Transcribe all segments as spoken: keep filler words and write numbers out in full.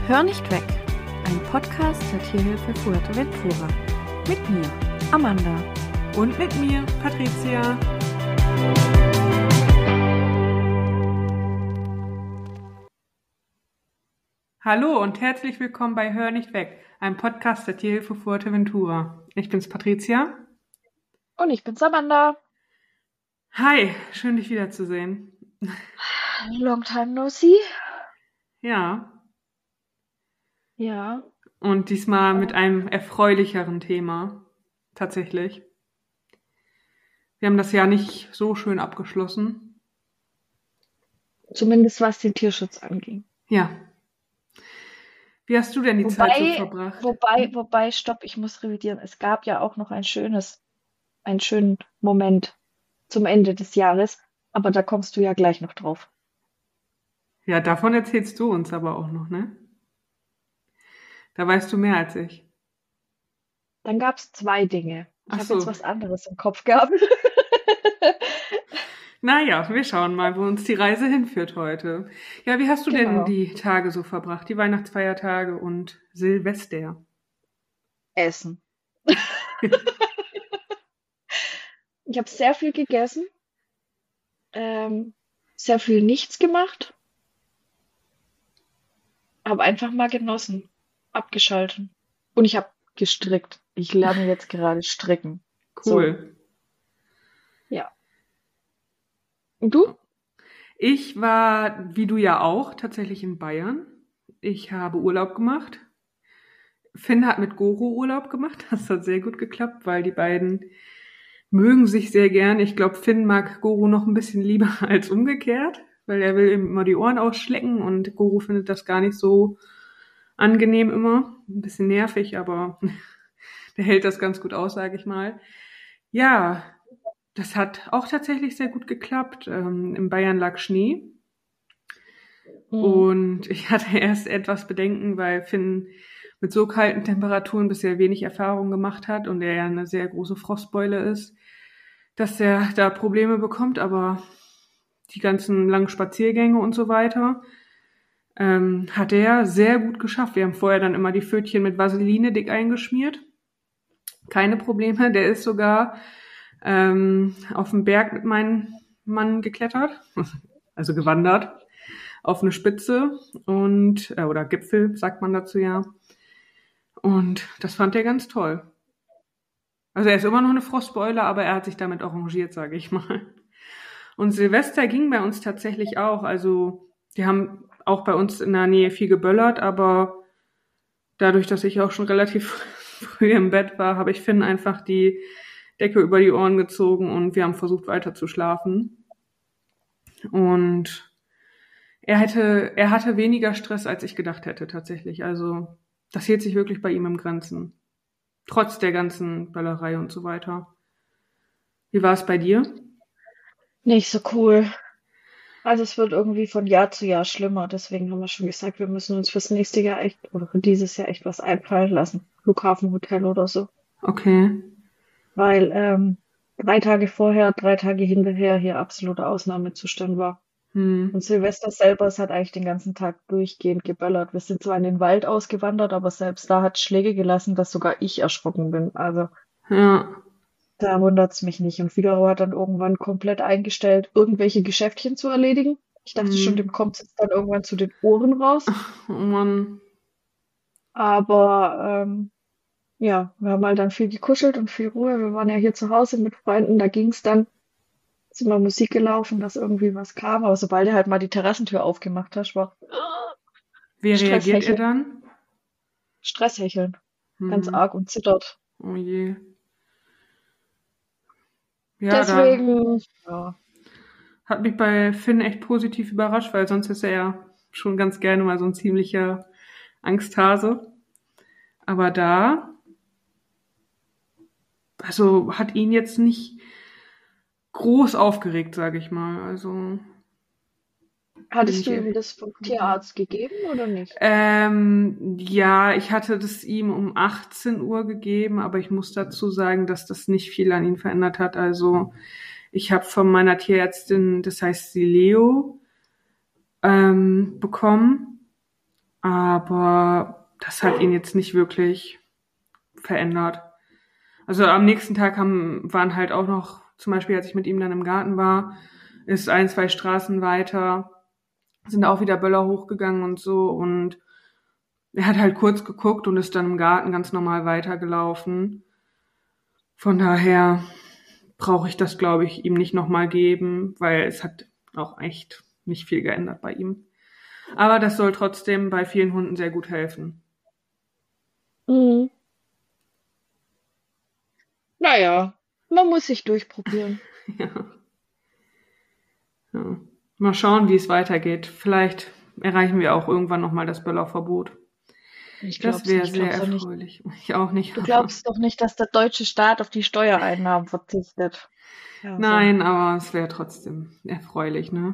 Hör nicht weg, ein Podcast der Tierhilfe Fuerteventura. Mit mir, Amanda. Und mit mir, Patricia. Hallo und herzlich willkommen bei Hör nicht weg, einem Podcast der Tierhilfe Fuerteventura. Ich bin's, Patricia. Und ich bin's, Amanda. Hi, schön dich wiederzusehen. Long time no see. Ja. Ja. Und diesmal mit einem erfreulicheren Thema. Tatsächlich. Wir haben das Jahr nicht so schön abgeschlossen. Zumindest was den Tierschutz anging. Ja. Wie hast du denn die wobei, Zeit so verbracht? Wobei, wobei, stopp, ich muss revidieren. Es gab ja auch noch ein schönes, einen schönen Moment zum Ende des Jahres, aber da kommst du ja gleich noch drauf. Ja, davon erzählst du uns aber auch noch, ne? Da weißt du mehr als ich. Dann gab es zwei Dinge. Ich habe so. jetzt was anderes im Kopf gehabt. Naja, wir schauen mal, wo uns die Reise hinführt heute. Ja, wie hast du Genau. denn die Tage so verbracht? Die Weihnachtsfeiertage und Silvester? Essen. Ich habe sehr viel gegessen, ähm, sehr viel nichts gemacht, habe einfach mal genossen, abgeschalten. Und ich habe gestrickt. Ich lerne jetzt gerade stricken. Cool. So. Ja. Und du? Ich war, wie du ja auch, tatsächlich in Bayern. Ich habe Urlaub gemacht. Finn hat mit Goro Urlaub gemacht. Das hat sehr gut geklappt, weil die beiden mögen sich sehr gern. Ich glaube, Finn mag Goro noch ein bisschen lieber als umgekehrt, weil er will ihm immer die Ohren ausschlecken und Goro findet das gar nicht so angenehm immer. Ein bisschen nervig, aber der hält das ganz gut aus, sage ich mal. Ja, das hat auch tatsächlich sehr gut geklappt. Ähm, in Bayern lag Schnee. Mhm. Und ich hatte erst etwas Bedenken, weil Finn mit so kalten Temperaturen bisher wenig Erfahrung gemacht hat und er ja eine sehr große Frostbeule ist, dass er da Probleme bekommt, aber die ganzen langen Spaziergänge und so weiter ähm, hat er sehr gut geschafft. Wir haben vorher dann immer die Pfötchen mit Vaseline dick eingeschmiert. Keine Probleme. Der ist sogar ähm, auf den Berg mit meinem Mann geklettert, also gewandert, auf eine Spitze und äh, oder Gipfel, sagt man dazu ja. Und das fand er ganz toll. Also er ist immer noch eine Frostbeule, aber er hat sich damit arrangiert, sage ich mal. Und Silvester ging bei uns tatsächlich auch. Also die haben auch bei uns in der Nähe viel geböllert, aber dadurch, dass ich auch schon relativ früh im Bett war, habe ich Finn einfach die Decke über die Ohren gezogen und wir haben versucht weiter zu schlafen. Und er hätte, er hatte weniger Stress, als ich gedacht hätte tatsächlich. Also das hielt sich wirklich bei ihm im Grenzen. Trotz der ganzen Böllerei und so weiter. Wie war es bei dir? Nicht so cool. Also es wird irgendwie von Jahr zu Jahr schlimmer. Deswegen haben wir schon gesagt, wir müssen uns fürs nächste Jahr echt oder für dieses Jahr echt was einfallen lassen. Flughafenhotel oder so. Okay. Weil ähm, drei Tage vorher, drei Tage hinterher hier absoluter Ausnahmezustand war. Hm. Und Silvester selber, es hat eigentlich den ganzen Tag durchgehend geböllert. Wir sind zwar in den Wald ausgewandert, aber selbst da hat Schläge gelassen, dass sogar ich erschrocken bin. Also Ja. da wundert's mich nicht. Und Figaro hat dann irgendwann komplett eingestellt, irgendwelche Geschäftchen zu erledigen. Ich dachte hm. schon, dem kommt es dann irgendwann zu den Ohren raus. Oh Mann. Aber ähm, ja, wir haben halt dann viel gekuschelt und viel Ruhe. Wir waren ja hier zu Hause mit Freunden, da ging's dann. Ist immer Musik gelaufen, dass irgendwie was kam, aber sobald er halt mal die Terrassentür aufgemacht hat, war Wie reagiert er dann? Stresshecheln. Hm. Ganz arg und zittert. Oh je. Ja, deswegen, da ja. Hat mich bei Finn echt positiv überrascht, weil sonst ist er ja schon ganz gerne mal so ein ziemlicher Angsthase. Aber da, also hat ihn jetzt nicht groß aufgeregt, sage ich mal. Also hattest du ihm das vom Tierarzt gegeben oder nicht? Ähm, ja, ich hatte das ihm um achtzehn Uhr gegeben, aber ich muss dazu sagen, dass das nicht viel an ihn verändert hat. Also ich habe von meiner Tierärztin, das heißt sie Leo, ähm, bekommen. aber das hat ihn jetzt nicht wirklich verändert. Also am nächsten Tag haben, waren halt auch noch, zum Beispiel als ich mit ihm dann im Garten war, ist ein, zwei Straßen weiter, sind auch wieder Böller hochgegangen und so und er hat halt kurz geguckt und ist dann im Garten ganz normal weitergelaufen. Von daher brauche ich das, glaube ich, ihm nicht nochmal geben, weil es hat auch echt nicht viel geändert bei ihm. Aber das soll trotzdem bei vielen Hunden sehr gut helfen. Mhm. Naja, man muss sich durchprobieren. Ja. Ja. Mal schauen, wie es weitergeht. Vielleicht erreichen wir auch irgendwann nochmal das Böllerverbot. Ich Das glaub's wäre nicht. sehr Glaubst doch nicht. erfreulich. Ich auch nicht. Du aber- glaubst doch nicht, dass der deutsche Staat auf die Steuereinnahmen verzichtet. Ja, so. Nein, aber es wäre trotzdem erfreulich, ne?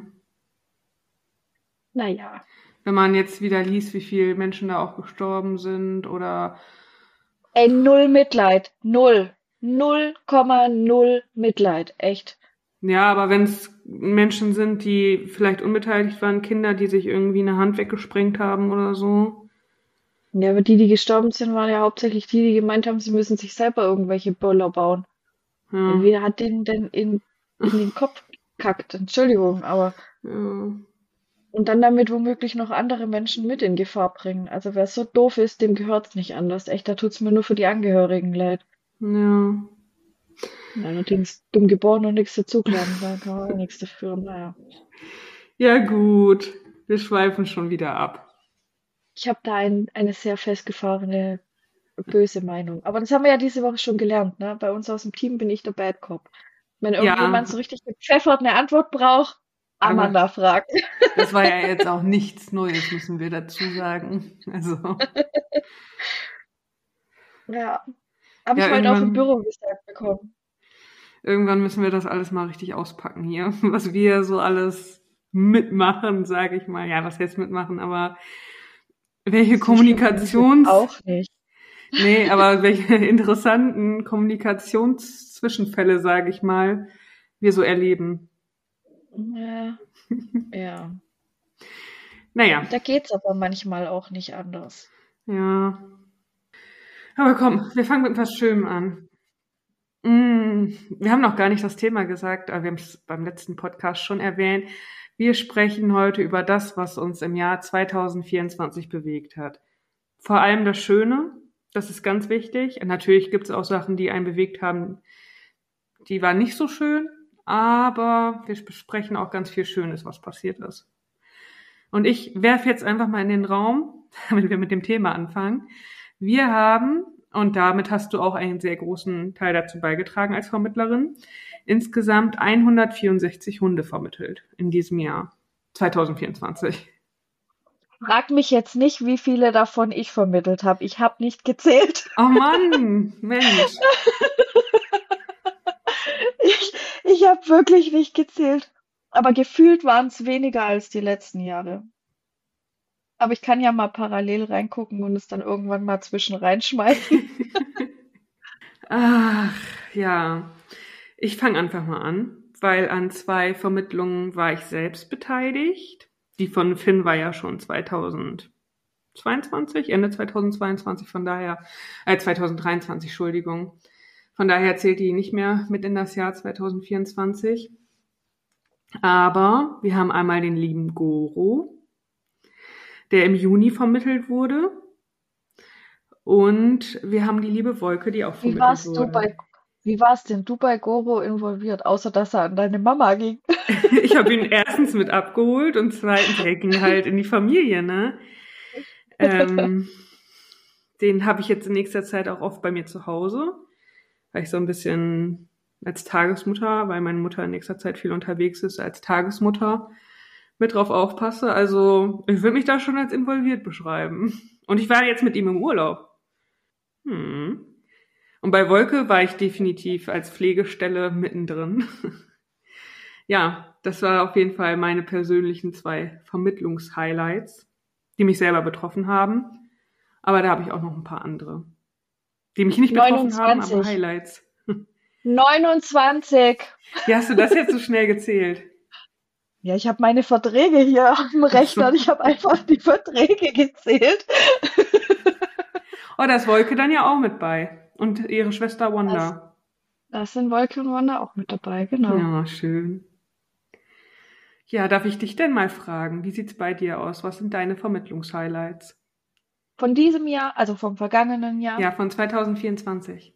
Naja. Wenn man jetzt wieder liest, wie viele Menschen da auch gestorben sind oder Ey, null Mitleid. Null. null Komma null Mitleid. Echt. ja, aber wenn es Menschen sind, die vielleicht unbeteiligt waren, Kinder, die sich irgendwie eine Hand weggesprengt haben oder so. Ja, aber die, die gestorben sind, waren ja hauptsächlich die, die gemeint haben, sie müssen sich selber irgendwelche Böller bauen. Ja. Wer hat denen denn in, in den Kopf gekackt? Entschuldigung, aber. Ja. Und dann damit womöglich noch andere Menschen mit in Gefahr bringen. Also wer so doof ist, dem gehört's nicht anders. Echt, da tut's mir nur für die Angehörigen leid. Ja. Allerdings dumm geboren und nichts dazugelernt, da kann man auch nichts dafür. Naja. Ja, gut. Wir schweifen schon wieder ab. Ich habe da ein, eine sehr festgefahrene, böse Meinung. Aber das haben wir ja diese Woche schon gelernt, ne? Bei uns aus dem Team bin ich der Bad Cop. Wenn Ja. irgendjemand so richtig gepfeffert eine Antwort braucht, Aber Amanda fragt. das war ja jetzt auch nichts Neues, müssen wir dazu sagen. Also, Ja. Habe ja, ich heute auch im irgendwann, Büro gesagt bekommen. irgendwann müssen wir das alles mal richtig auspacken hier, was wir so alles mitmachen, sage ich mal. Ja, was heißt mitmachen, aber welche So schlimm finde ich es Kommunikations... auch nicht. Nee, aber welche interessanten Kommunikationszwischenfälle, sage ich mal, wir so erleben. Ja. Ja. Naja, Da geht's aber manchmal auch nicht anders. ja. Aber komm, wir fangen mit was Schönem an. Mm, wir haben noch gar nicht das Thema gesagt, aber wir haben es beim letzten Podcast schon erwähnt. Wir sprechen heute über das, was uns im Jahr zwanzig vierundzwanzig bewegt hat. Vor allem das Schöne, das ist ganz wichtig. Natürlich gibt es auch Sachen, die einen bewegt haben, die waren nicht so schön, aber wir besprechen auch ganz viel Schönes, was passiert ist. Und ich werfe jetzt einfach mal in den Raum, damit wir mit dem Thema anfangen. Wir haben, und damit hast du auch einen sehr großen Teil dazu beigetragen als Vermittlerin, insgesamt hundertvierundsechzig Hunde vermittelt in diesem Jahr, zwanzig vierundzwanzig. Frag mich jetzt nicht, wie viele davon ich vermittelt habe. Ich habe nicht gezählt. Oh Mann, Mensch. Ich, ich habe wirklich nicht gezählt. Aber gefühlt waren es weniger als die letzten Jahre. Aber ich kann ja mal parallel reingucken und es dann irgendwann mal zwischen reinschmeißen. Ach, ja. Ich fange einfach mal an, weil an zwei Vermittlungen war ich selbst beteiligt. Die von Finn war ja schon zweitausendzweiundzwanzig, Ende zweitausendzweiundzwanzig, von daher, äh, zweitausenddreiundzwanzig, Entschuldigung. Von daher zählt die nicht mehr mit in das Jahr zwanzig vierundzwanzig. Aber wir haben einmal den lieben Goro, der im Juni vermittelt wurde. Und wir haben die liebe Wolke, die auch Wie vermittelt warst du wurde. bei, wie warst denn du bei Goro involviert, außer dass er an deine Mama ging? Ich habe ihn erstens mit abgeholt und zweitens, er ging halt in die Familie, ne? Ähm, den habe ich jetzt in nächster Zeit auch oft bei mir zu Hause, weil ich so ein bisschen als Tagesmutter, weil meine Mutter in nächster Zeit viel unterwegs ist, als Tagesmutter mit drauf aufpasse. Also ich würde mich da schon als involviert beschreiben. Und ich war jetzt mit ihm im Urlaub. Hm. Und bei Wolke war ich definitiv als Pflegestelle mittendrin. Ja, das war auf jeden Fall meine persönlichen zwei Vermittlungshighlights, die mich selber betroffen haben. Aber da habe ich auch noch ein paar andere, die mich nicht betroffen haben, aber neunundzwanzig. Highlights. neunundzwanzig. Wie hast du das jetzt so schnell gezählt? Ja, ich habe meine Verträge hier auf dem Rechner und Achso. ich habe einfach die Verträge gezählt. Oh, da ist Wolke dann ja auch mit bei. Und ihre Schwester Das, Wanda. das sind Wolke und Wanda auch mit dabei, genau. Ja, schön. Ja, darf ich dich denn mal fragen, wie sieht's bei dir aus? Was sind deine Vermittlungshighlights? Von diesem Jahr, also vom vergangenen Jahr, Ja, von zwanzig vierundzwanzig.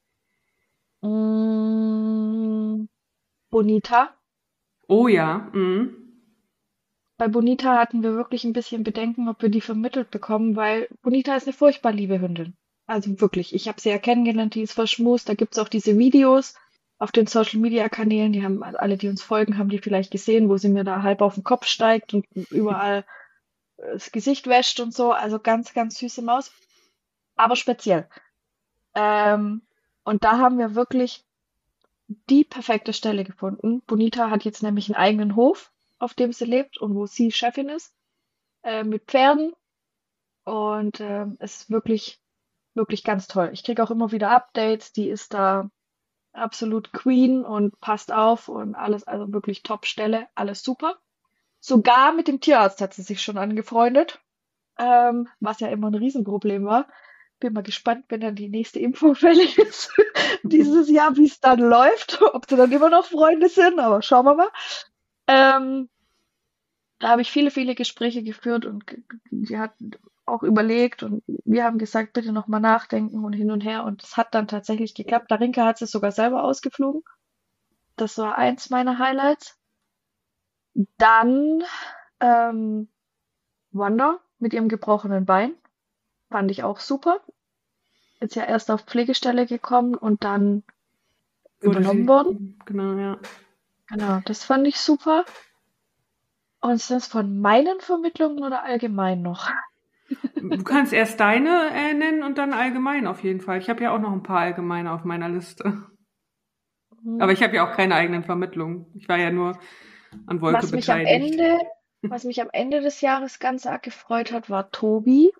mh, Bonita. Oh ja, mhm. Bei Bonita hatten wir wirklich ein bisschen Bedenken, ob wir die vermittelt bekommen, weil Bonita ist eine furchtbar liebe Hündin. Also wirklich, ich habe sie ja kennengelernt, die ist verschmust. Da gibt's auch diese Videos auf den Social-Media-Kanälen, die haben alle, die uns folgen, haben die vielleicht gesehen, wo sie mir da halb auf den Kopf steigt und überall äh, das Gesicht wäscht und so. Also ganz, ganz süße Maus, aber speziell. Ähm, und da haben wir wirklich die perfekte Stelle gefunden. Bonita hat jetzt nämlich einen eigenen Hof, auf dem sie lebt und wo sie Chefin ist, äh, mit Pferden. Und ähm, es ist wirklich, wirklich ganz toll. Ich kriege auch immer wieder Updates. Die ist da absolut Queen und passt auf und alles, also wirklich Top-Stelle, alles super. Sogar mit dem Tierarzt hat sie sich schon angefreundet, ähm, was ja immer ein Riesenproblem war. Bin mal gespannt, wenn dann die nächste Impfung fällig ist dieses Jahr, wie es dann läuft, ob sie dann immer noch Freunde sind, aber schauen wir mal. Ähm, Da habe ich viele, viele Gespräche geführt und ge- die hat auch überlegt und wir haben gesagt, bitte noch mal nachdenken und hin und her und es hat dann tatsächlich geklappt. Darinka hat es sogar selber ausgeflogen. Das war eins meiner Highlights. Dann ähm, Wanda mit ihrem gebrochenen Bein. Fand ich auch super. Ist ja erst auf Pflegestelle gekommen und dann Wurde übernommen sie, worden. genau, ja. Genau, das fand ich super. Und ist das von meinen Vermittlungen oder allgemein noch? Du kannst erst deine äh, nennen und dann allgemein auf jeden Fall. Ich habe ja auch noch ein paar allgemeine auf meiner Liste. Aber Hm. ich habe ja auch keine eigenen Vermittlungen. Ich war ja nur an Wolke Was mich am beteiligt. Ende, was mich am Ende des Jahres ganz arg gefreut hat, war Tobi.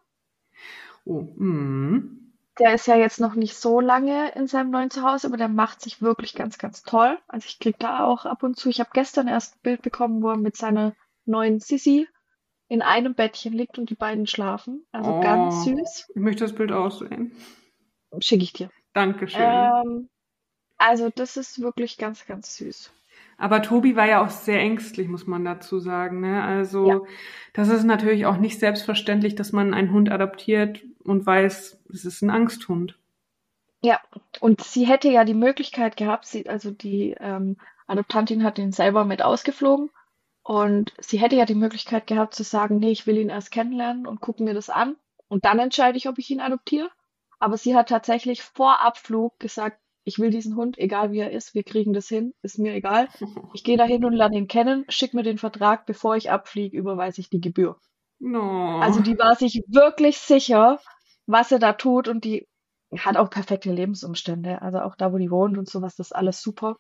Oh, mhm. Der ist ja jetzt noch nicht so lange in seinem neuen Zuhause, aber der macht sich wirklich ganz, ganz toll. Also ich krieg da auch ab und zu. Ich habe gestern erst ein Bild bekommen, wo er mit seiner neuen Sissi in einem Bettchen liegt und die beiden schlafen. Also ganz Oh, süß. ich möchte das Bild aussehen. Schicke ich dir. Dankeschön. Ähm, also das ist wirklich ganz, ganz süß. Aber Tobi war ja auch sehr ängstlich, muss man dazu sagen, ne? Ja. Also, das ist natürlich auch nicht selbstverständlich, dass man einen Hund adoptiert und weiß, es ist ein Angsthund. Ja, und sie hätte ja die Möglichkeit gehabt, sie, also die ähm, Adoptantin hat ihn selber mit ausgeflogen und sie hätte ja die Möglichkeit gehabt zu sagen, nee, ich will ihn erst kennenlernen und gucken mir das an und dann entscheide ich, ob ich ihn adoptiere. Aber sie hat tatsächlich vor Abflug gesagt, ich will diesen Hund, egal wie er ist, wir kriegen das hin, ist mir egal. Ich gehe dahin und lerne ihn kennen, schick mir den Vertrag, bevor ich abfliege, überweise ich die Gebühr. Also No. die war sich wirklich sicher, was sie da tut und die hat auch perfekte Lebensumstände. Also auch da, wo die wohnt und sowas, das ist alles super.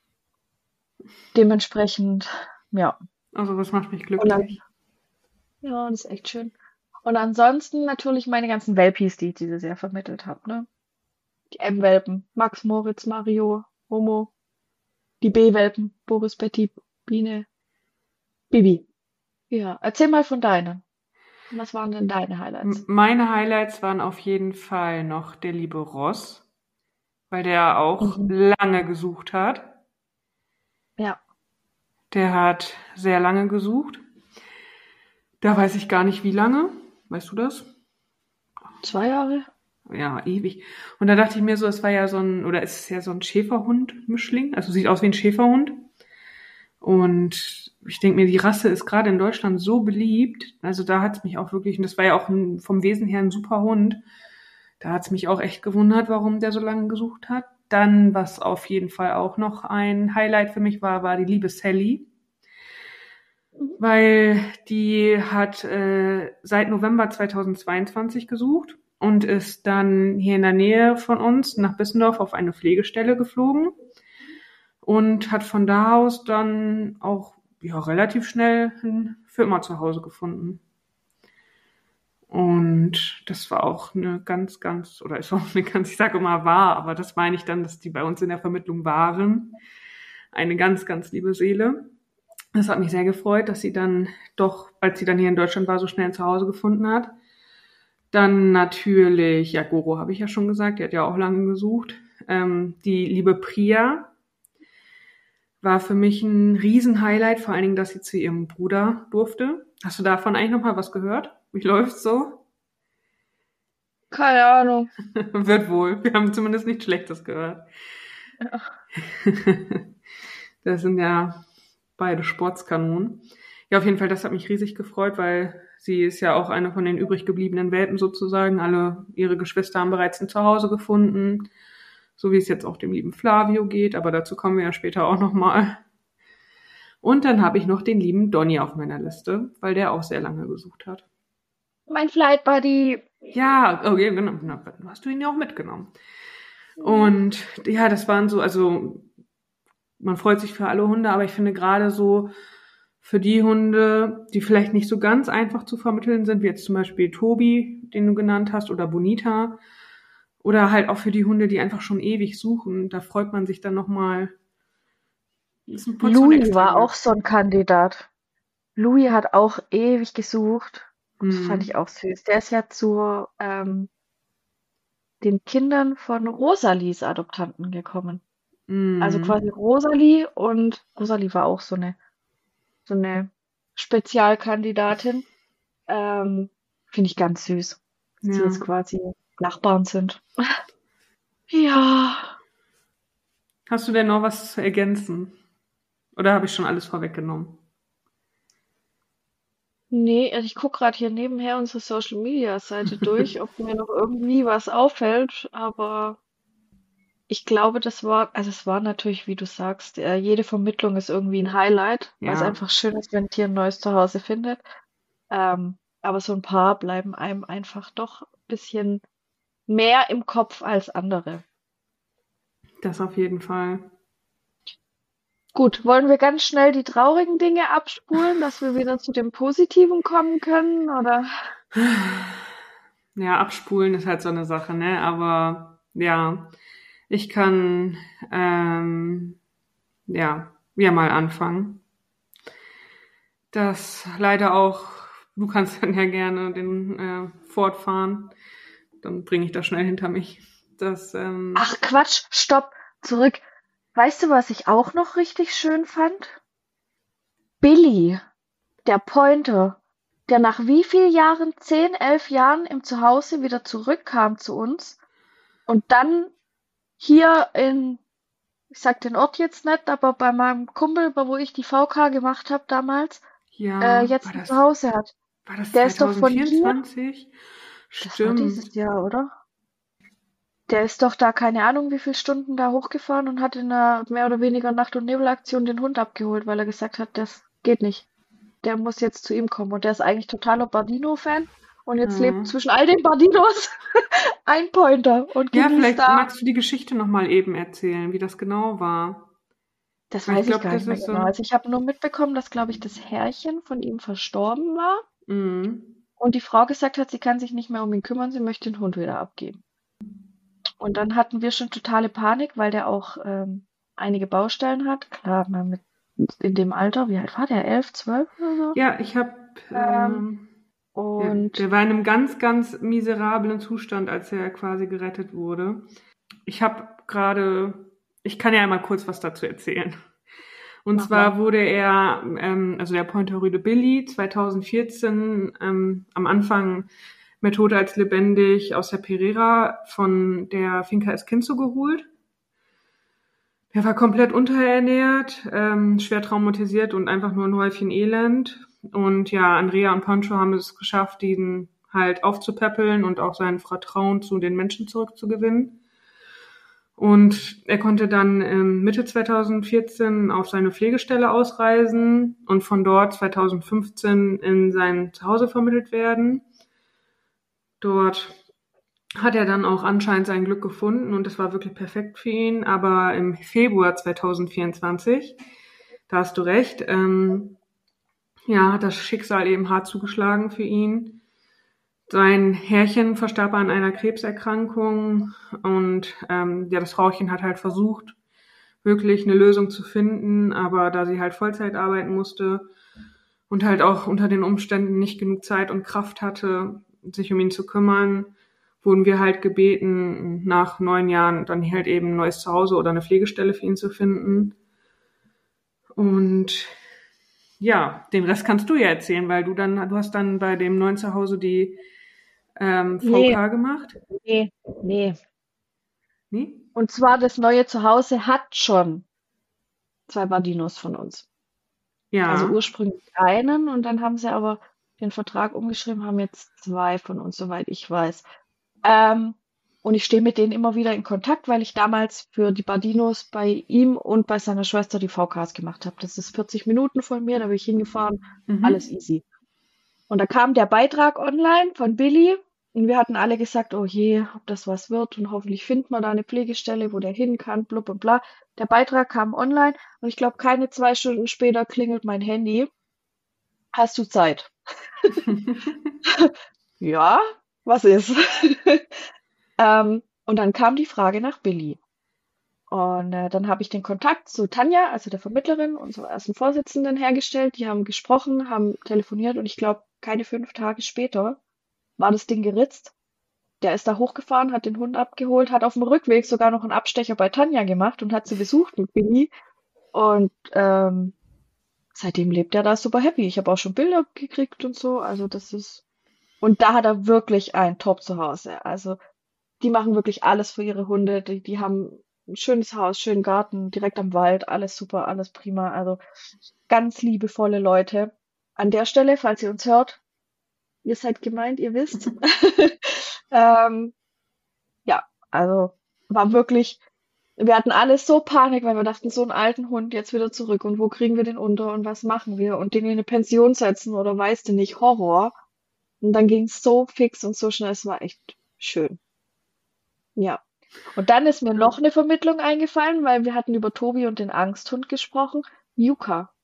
Dementsprechend, ja. Also, das macht mich Und dann, glücklich. ja, das ist echt schön. Und ansonsten natürlich meine ganzen Welpis, die ich dieses Jahr vermittelt habe, ne? Die M-Welpen, Max, Moritz, Mario, Momo, die B-Welpen, Boris, Betty, Biene, Bibi. Ja, erzähl mal von deinen. Was waren denn deine M- Highlights? Meine Highlights waren auf jeden Fall noch der liebe Ross, weil der auch Mhm. lange gesucht hat. Ja, Der hat sehr lange gesucht. Da weiß ich gar nicht, wie lange. Weißt du das? zwei Jahre. Ja, ewig. Und da dachte ich mir so, es war ja so ein, oder es ist ja so ein Schäferhund-Mischling. Also sieht aus wie ein Schäferhund. Und ich denke mir, die Rasse ist gerade in Deutschland so beliebt. Also da hat es mich auch wirklich, und das war ja auch ein, vom Wesen her ein super Hund. Da hat es mich auch echt gewundert, warum der so lange gesucht hat. Dann, was auf jeden Fall auch noch ein Highlight für mich war, war die liebe Sally. Mhm. Weil die hat äh, seit November zweitausendzweiundzwanzig gesucht und ist dann hier in der Nähe von uns nach Bissendorf auf eine Pflegestelle geflogen und hat von da aus dann auch ja, relativ schnell ein für immer zu Hause gefunden. Und das war auch eine ganz, ganz, oder ist auch eine ganz, ich sage immer war, aber das meine ich dann, dass die bei uns in der Vermittlung waren. Eine ganz, ganz liebe Seele. Das hat mich sehr gefreut, dass sie dann doch, als sie dann hier in Deutschland war, so schnell ein Zuhause gefunden hat. Dann natürlich, ja, Goro habe ich ja schon gesagt, die hat ja auch lange gesucht. Ähm, die liebe Priya war für mich ein Riesenhighlight, vor allen Dingen, dass sie zu ihrem Bruder durfte. Hast du davon eigentlich noch mal was gehört? Wie läuft's so? Keine Ahnung. Wird wohl. Wir haben zumindest nichts Schlechtes gehört. Ja. Das sind ja beide Sportskanonen. Ja, auf jeden Fall, das hat mich riesig gefreut, weil sie ist ja auch eine von den übrig gebliebenen Welpen sozusagen. Alle ihre Geschwister haben bereits ein Zuhause gefunden, so wie es jetzt auch dem lieben Flavio geht, aber dazu kommen wir ja später auch nochmal. Und dann habe ich noch den lieben Donny auf meiner Liste, weil der auch sehr lange gesucht hat. Mein Flight Buddy. Ja, okay, genau. Na, hast du ihn ja auch mitgenommen. Und ja, das waren so, also man freut sich für alle Hunde, aber ich finde gerade so für die Hunde, die vielleicht nicht so ganz einfach zu vermitteln sind, wie jetzt zum Beispiel Tobi, den du genannt hast, oder Bonita, oder halt auch für die Hunde, die einfach schon ewig suchen, da freut man sich dann nochmal. Louis war auch so ein Kandidat. Louis hat auch ewig gesucht. Das Mhm. fand ich auch süß. Der ist ja zu ähm, den Kindern von Rosalies Adoptanten gekommen. Mhm. Also quasi Rosalie, und Rosalie war auch so eine so eine Spezialkandidatin. Ähm, finde ich ganz süß, dass sie Ja. jetzt quasi Nachbarn sind. Ja. Hast du denn noch was zu ergänzen? Oder habe ich schon alles vorweggenommen? Nee, also ich gucke gerade hier nebenher unsere Social Media Seite durch, ob mir noch irgendwie was auffällt, aber ich glaube, das war, also es war natürlich, wie du sagst, äh, jede Vermittlung ist irgendwie ein Highlight, weil es Ja. einfach schön ist, wenn ein Tier ein neues Zuhause findet. Ähm, aber so ein paar bleiben einem einfach doch ein bisschen mehr im Kopf als andere. Das auf jeden Fall. Gut, wollen wir ganz schnell die traurigen Dinge abspulen, dass wir wieder zu dem Positiven kommen können, oder? Ja, abspulen ist halt so eine Sache, ne? Aber ja, ich kann ähm, ja, ja mal anfangen. Das leider auch, du kannst dann ja gerne den äh, fortfahren, dann bringe ich das schnell hinter mich. Das, ähm, Ach Quatsch, stopp, zurück. Weißt du, was ich auch noch richtig schön fand? Billy, der Pointer, der nach wie viel Jahren, zehn, elf Jahren im Zuhause wieder zurückkam zu uns und dann hier in, ich sag den Ort jetzt nicht, aber bei meinem Kumpel, wo ich die V K gemacht habe damals, äh, ja, war jetzt ein das, Zuhause hat. war das Der ist doch von zwanzig hier, vierundzwanzig? das war Stimmt. dieses Jahr, oder? Der ist doch da keine Ahnung, wie viele Stunden da hochgefahren und hat in einer mehr oder weniger Nacht- und Nebelaktion den Hund abgeholt, weil er gesagt hat, das geht nicht. Der muss jetzt zu ihm kommen. Und der ist eigentlich totaler Bardino-Fan. Und jetzt lebt Mhm. zwischen all den Bardinos ein Pointer und Ja, genießt vielleicht da. magst du die Geschichte nochmal eben erzählen, wie das genau war. Das Weil ich weiß ich glaube, gar das nicht mehr ist so genau. ein... Also ich habe nur mitbekommen, dass, glaube ich, das Herrchen von ihm verstorben war Mhm. und die Frau gesagt hat, sie kann sich nicht mehr um ihn kümmern, sie möchte den Hund wieder abgeben. Und dann hatten wir schon totale Panik, weil der auch ähm, einige Baustellen hat. Klar, man mit in dem Alter, wie alt war der? Elf, zwölf oder so? Ja, ich habe... Ähm, Ähm, ja, und der war in einem ganz, ganz miserablen Zustand, als er quasi gerettet wurde. Ich habe gerade... Ich kann ja einmal kurz was dazu erzählen. Und mach zwar mal. wurde er, ähm, also der Pointer Rüde Billy, zwanzig vierzehn ähm, am Anfang mehr tot als lebendig aus der Pereira von der Finca Esquinzo geholt. Er war komplett unterernährt, ähm, schwer traumatisiert und einfach nur ein Häufchen Elend. Und ja, Andrea und Pancho haben es geschafft, ihn halt aufzupäppeln und auch sein Vertrauen zu den Menschen zurückzugewinnen. Und er konnte dann ähm, Mitte zwanzig vierzehn auf seine Pflegestelle ausreisen und von dort zwanzig fünfzehn in sein Zuhause vermittelt werden. Dort hat er dann auch anscheinend sein Glück gefunden und es war wirklich perfekt für ihn. Aber im Februar zwanzig vierundzwanzig, da hast du recht, ähm, ja, hat das Schicksal eben hart zugeschlagen für ihn. Sein Herrchen verstarb an einer Krebserkrankung und ähm, ja, das Frauchen hat halt versucht, wirklich eine Lösung zu finden. Aber da sie halt Vollzeit arbeiten musste und halt auch unter den Umständen nicht genug Zeit und Kraft hatte, sich um ihn zu kümmern, wurden wir halt gebeten, nach neun Jahren dann halt eben ein neues Zuhause oder eine Pflegestelle für ihn zu finden. Und ja, den Rest kannst du ja erzählen, weil du dann, du hast dann bei dem neuen Zuhause die ähm, V K Nee, gemacht. nee, nee. Nee? Und zwar das neue Zuhause hat schon zwei Badinos von uns. Also Ja. ursprünglich einen und dann haben sie aber den Vertrag umgeschrieben, haben jetzt zwei von uns, soweit ich weiß. Ähm, und ich stehe mit denen immer wieder in Kontakt, weil ich damals für die Badinos bei ihm und bei seiner Schwester die V Ks gemacht habe. Das ist vierzig Minuten von mir, da bin ich hingefahren, alles Mhm. easy. Und da kam der Beitrag online von Billy und wir hatten alle gesagt, oh je, ob das was wird und hoffentlich findet man da eine Pflegestelle, wo der hin kann, blub und bla. Der Beitrag kam online und ich glaube, keine zwei Stunden später klingelt mein Handy. Hast du Zeit? Ja, was ist? ähm, und dann kam die Frage nach Billy. Und äh, dann habe ich den Kontakt zu Tanja, also der Vermittlerin, unserer ersten Vorsitzenden, hergestellt. Die haben gesprochen, haben telefoniert und ich glaube, keine fünf Tage später war das Ding geritzt. Der ist da hochgefahren, hat den Hund abgeholt, hat auf dem Rückweg sogar noch einen Abstecher bei Tanja gemacht und hat sie besucht mit Billy. Und ähm, seitdem lebt er da super happy. Ich habe auch schon Bilder gekriegt und so. Also das ist. Und da hat er wirklich ein Top-Zuhause. Also die machen wirklich alles für ihre Hunde. Die, die haben ein schönes Haus, schönen Garten, direkt am Wald, alles super, alles prima. Also ganz liebevolle Leute. An der Stelle, falls ihr uns hört, ihr seid gemeint, ihr wisst. ähm, ja, also war wirklich, wir hatten alles so Panik, weil wir dachten, so einen alten Hund jetzt wieder zurück und wo kriegen wir den unter und was machen wir und den in eine Pension setzen oder weißt du nicht, Horror. Und dann ging es so fix und so schnell, es war echt schön. Ja. Und dann ist mir noch eine Vermittlung eingefallen, weil wir hatten über Tobi und den Angsthund gesprochen. Yuka.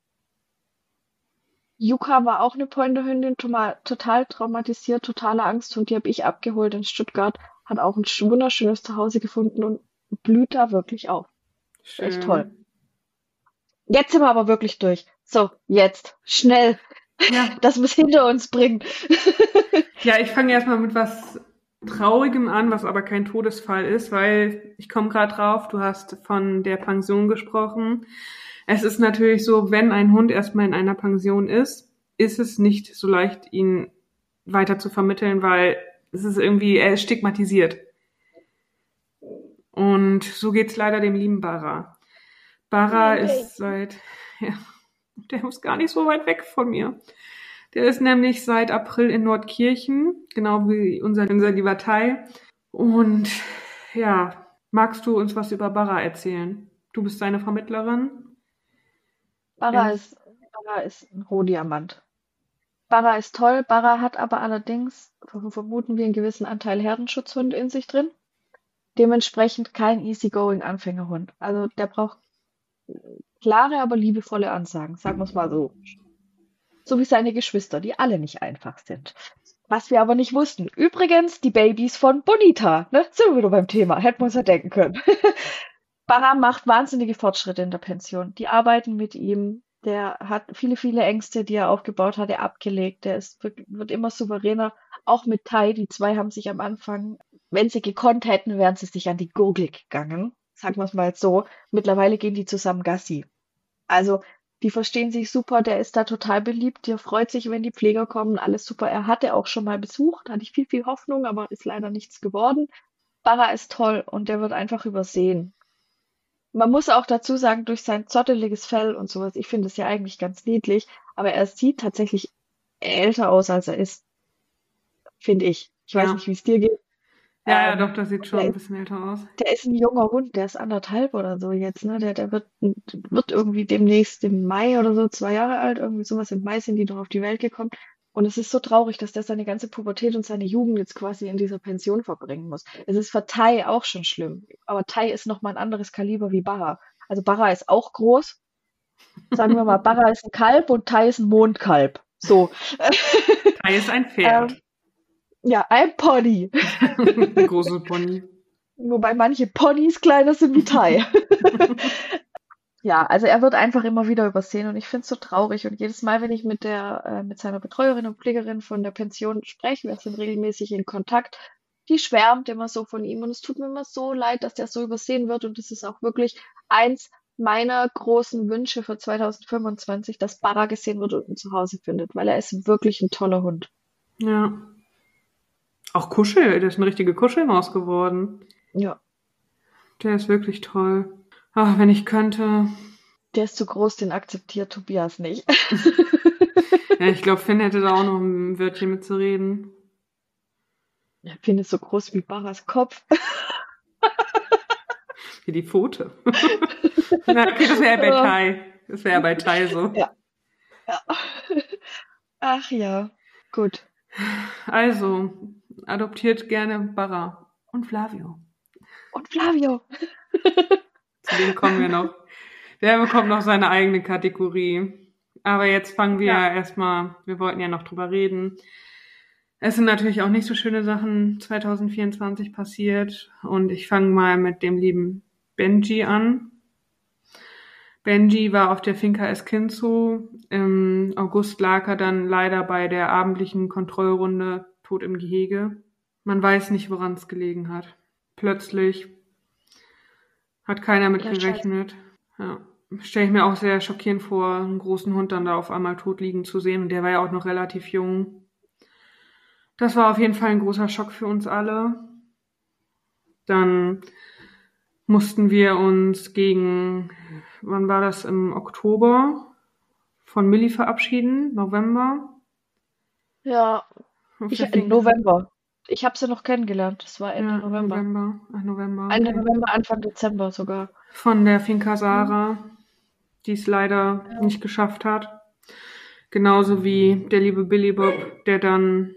Yuka war auch eine Pointerhündin, toma- total traumatisiert, totaler Angsthund. Die habe ich abgeholt in Stuttgart, hat auch ein sch- wunderschönes Zuhause gefunden und blüht da wirklich auf. Echt toll. Schön. Jetzt sind wir aber wirklich durch. So, jetzt, schnell, Ja. dass wir es hinter uns bringen. Ja, ich fange erstmal mit was Traurigem an, was aber kein Todesfall ist, weil ich komme gerade drauf, du hast von der Pension gesprochen. Es ist natürlich so, wenn ein Hund erstmal in einer Pension ist, ist es nicht so leicht, ihn weiter zu vermitteln, weil es ist irgendwie, er ist stigmatisiert. Und so geht's leider dem lieben Bara. Bara Mein ist Baby. seit, ja, der ist gar nicht so weit weg von mir. Der ist nämlich seit April in Nordkirchen, genau wie unser, unser lieber Tai. Und ja, magst du uns was über Bara erzählen? Du bist seine Vermittlerin. Bara Er, ist, Bara ist ein Rohdiamant. Bara ist toll. Bara hat aber allerdings, ver- vermuten wir, einen gewissen Anteil Herdenschutzhund in sich drin. Dementsprechend kein easygoing Anfängerhund. Also der braucht klare, aber liebevolle Ansagen, sagen wir es mal so. So wie seine Geschwister, die alle nicht einfach sind. Was wir aber nicht wussten. Übrigens, die Babys von Bonita, ne? Sind wir wieder beim Thema. Hätten wir uns ja denken können. Bara macht wahnsinnige Fortschritte in der Pension. Die arbeiten mit ihm. Der hat viele, viele Ängste, die er aufgebaut hatte, abgelegt. Der ist, wird, wird immer souveräner. Auch mit Tai. Die zwei haben sich am Anfang, wenn sie gekonnt hätten, wären sie sich an die Gurgel gegangen. Sagen wir es mal so. Mittlerweile gehen die zusammen Gassi. Also, die verstehen sich super. Der ist da total beliebt. Der freut sich, wenn die Pfleger kommen. Alles super. Er hatte auch schon mal besucht. Hatte ich viel, viel Hoffnung, aber ist leider nichts geworden. Bara ist toll und der wird einfach übersehen. Man muss auch dazu sagen, durch sein zotteliges Fell und sowas, ich finde es ja eigentlich ganz niedlich, aber er sieht tatsächlich älter aus, als er ist, finde ich. Ich weiß nicht, ja. wie es dir geht. Ja, ja, Ähm, doch, das sieht schon der ein ist, bisschen älter aus. der ist ein junger Hund, der ist anderthalb oder so jetzt, ne? Der, der wird, wird irgendwie demnächst im Mai oder so zwei Jahre alt, irgendwie sowas. Im Mai sind die doch auf die Welt gekommen. Und es ist so traurig, dass der seine ganze Pubertät und seine Jugend jetzt quasi in dieser Pension verbringen muss. Es ist für Tai auch schon schlimm. Aber Tai ist noch mal ein anderes Kaliber wie Bara. Also Bara ist auch groß. Sagen wir mal, Bara ist ein Kalb und Tai ist ein Mondkalb. So. Tai ist ein ähm, Pferd. ja, ein Pony. Ein großes Pony. Wobei manche Ponys kleiner sind wie Tai. Ja, also er wird einfach immer wieder übersehen und ich finde es so traurig. Und jedes Mal, wenn ich mit der, äh, mit seiner Betreuerin und Pflegerin von der Pension spreche, wir sind regelmäßig in Kontakt, die schwärmt immer so von ihm und es tut mir immer so leid, dass der so übersehen wird. Und das ist auch wirklich eins meiner großen Wünsche für zwanzig fünfundzwanzig, dass Barra gesehen wird und ein Zuhause findet, weil er ist wirklich ein toller Hund. Ja. Auch Kuschel, der ist eine richtige Kuschelmaus geworden. Ja, Der ist wirklich toll. Ach, wenn ich könnte. der ist zu groß, den akzeptiert Tobias nicht. Ja, ich glaube, Finn hätte da auch noch ein Wörtchen mitzureden. Ich finde es so groß wie Barras Kopf. Wie die Pfote. Na, okay, das wäre bei Tai. Das wäre bei Tai so. Ja, ja. Ach ja, gut. Also, adoptiert gerne Barra und Flavio. Und Flavio. Zu dem kommen wir noch. Der bekommt noch seine eigene Kategorie. Aber jetzt fangen wir Ja. erstmal, wir wollten ja noch drüber reden. Es sind natürlich auch nicht so schöne Sachen zwanzig vierundzwanzig passiert. Und ich fange mal mit dem lieben Benji an. Benji war auf der Finca Esquinzo. Im August lag er dann leider bei der abendlichen Kontrollrunde tot im Gehege. Man weiß nicht, woran es gelegen hat. Plötzlich hat keiner mit Ja, gerechnet. Ja. Stelle ich mir auch sehr schockierend vor, einen großen Hund dann da auf einmal tot liegen zu sehen. Und der war ja auch noch relativ jung. Das war auf jeden Fall ein großer Schock für uns alle. Dann mussten wir uns gegen, wann war das, im Oktober von Millie verabschieden, November. Ja, Auf ich, der im Finca. November. Ich habe sie noch kennengelernt. Das war Ende Ja, November. November. Ach, November. Ende Okay. November, Anfang Dezember sogar. Von der Finca Sarah, die es leider Ja. nicht geschafft hat. Genauso wie der liebe Billy Bob, der dann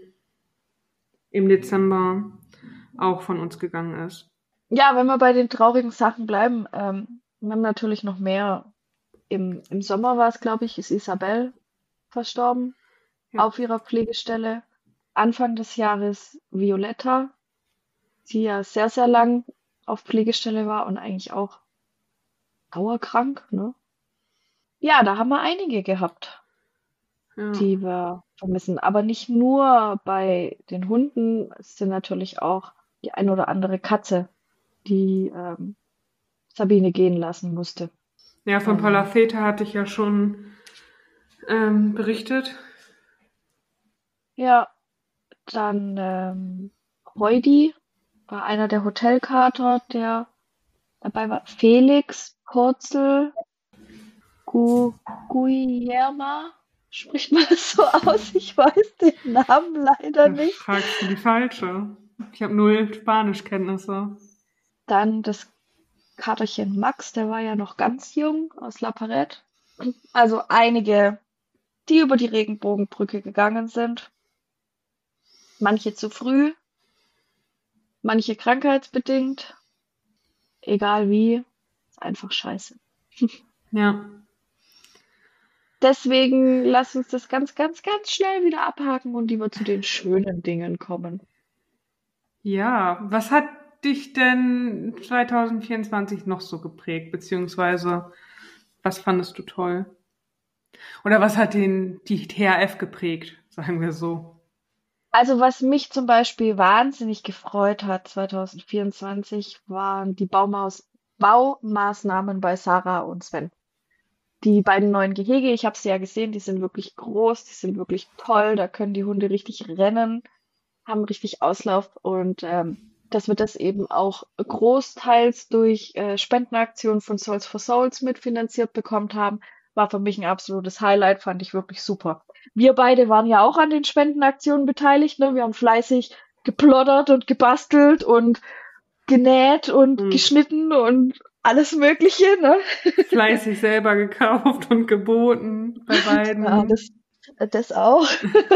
im Dezember auch von uns gegangen ist. Ja, wenn wir bei den traurigen Sachen bleiben, ähm, wir haben natürlich noch mehr. Im, im Sommer war es, glaube ich, ist Isabel verstorben Ja. auf ihrer Pflegestelle. Anfang des Jahres Violetta, die ja sehr, sehr lang auf Pflegestelle war und eigentlich auch dauerkrank, ne? Ja, da haben wir einige gehabt, Ja. die wir vermissen. Aber nicht nur bei den Hunden, es sind natürlich auch die ein oder andere Katze, die ähm, Sabine gehen lassen musste. Ja, von Also, Palafeta hatte ich ja schon ähm, berichtet. ja, dann ähm, Heudi war einer der Hotelkater, der dabei war. Felix Kurzel, Gu Guillerma, spricht man das so aus? Ich weiß den Namen leider Da nicht. fragst du die falsche. Ich habe null Spanischkenntnisse. Dann das Katerchen Max, der war ja noch ganz jung aus La Parette. Also einige, die über die Regenbogenbrücke gegangen sind. Manche zu früh, manche krankheitsbedingt. Egal wie, ist einfach scheiße. Ja. Deswegen lass uns das ganz, ganz, ganz schnell wieder abhaken und lieber zu den schönen Dingen kommen. Ja, was hat dich denn zwanzig vierundzwanzig noch so geprägt, beziehungsweise was fandest du toll? Oder was hat den, die T H F geprägt, sagen wir so? Also was mich zum Beispiel wahnsinnig gefreut hat zwanzig vierundzwanzig, waren die Baumaus Baumaßnahmen bei Sarah und Sven. Die beiden neuen Gehege, ich habe sie ja gesehen, die sind wirklich groß, die sind wirklich toll, da können die Hunde richtig rennen, haben richtig Auslauf und ähm, dass wir das eben auch großteils durch äh, Spendenaktionen von Souls for Souls mitfinanziert bekommen haben, war für mich ein absolutes Highlight, fand ich wirklich super. Wir beide waren ja auch an den Spendenaktionen beteiligt, ne? Wir haben fleißig geplottert und gebastelt und genäht und Und geschnitten und alles Mögliche, ne? fleißig selber gekauft und geboten bei beiden. Ja, das, das auch.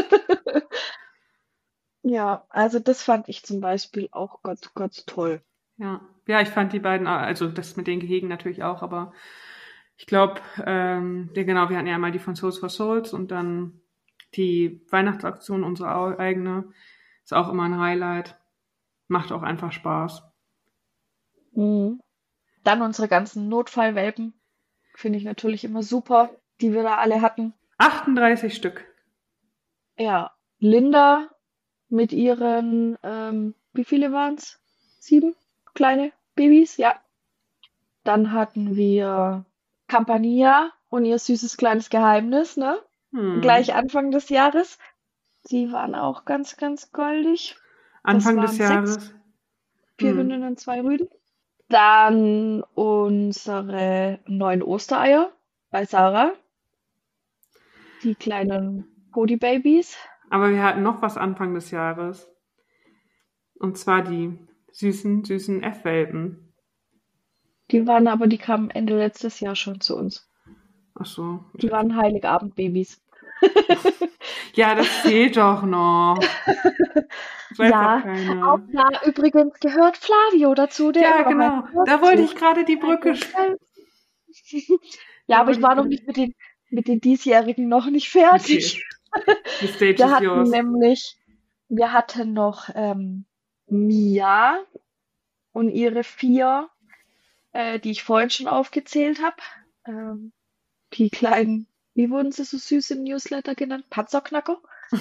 Ja, also das fand ich zum Beispiel auch ganz, ganz toll. Ja, ja, ich fand die beiden, also das mit den Gehegen natürlich auch, aber ich glaube, ähm, ja genau, wir hatten ja einmal die von Souls for Souls und dann die Weihnachtsaktion, unsere au- eigene, ist auch immer ein Highlight. Macht auch einfach Spaß. Mhm. Dann unsere ganzen Notfallwelpen. finde ich natürlich immer super, die wir da alle hatten. achtunddreißig Stück. Ja, Linda mit ihren, ähm, wie viele waren's? Sieben kleine Babys, ja. Dann hatten wir Campania und ihr süßes kleines Geheimnis, ne? Gleich Hm. Anfang des Jahres. Die waren auch ganz, ganz goldig. Das Anfang des waren sechs, Jahres. vier Hm. Hündinnen, zwei Rüden. Dann unsere neuen Ostereier bei Sarah. Die kleinen Cody-Babys. Aber wir hatten noch was Anfang des Jahres. Und zwar die süßen, süßen F-Welpen. Die waren aber, die kamen Ende letztes Jahr schon zu uns. Ach so. Die waren Heiligabend-Babys. Ja, das zählt doch noch. Das weiß Ja, doch keiner. auch da übrigens gehört Flavio dazu, der Ja, immer noch genau. ein Haus Da wollte ich sucht. gerade die Brücke schlagen. Ja, Da aber ich wollte war ich noch gerade. nicht mit den, mit den diesjährigen noch nicht Okay. fertig. The stage Wir is hatten yours. nämlich, wir hatten noch ähm, Mia und ihre vier, äh, die ich vorhin schon aufgezählt habe. Ähm, die kleinen, wie wurden sie so süß im Newsletter genannt? Panzerknacker.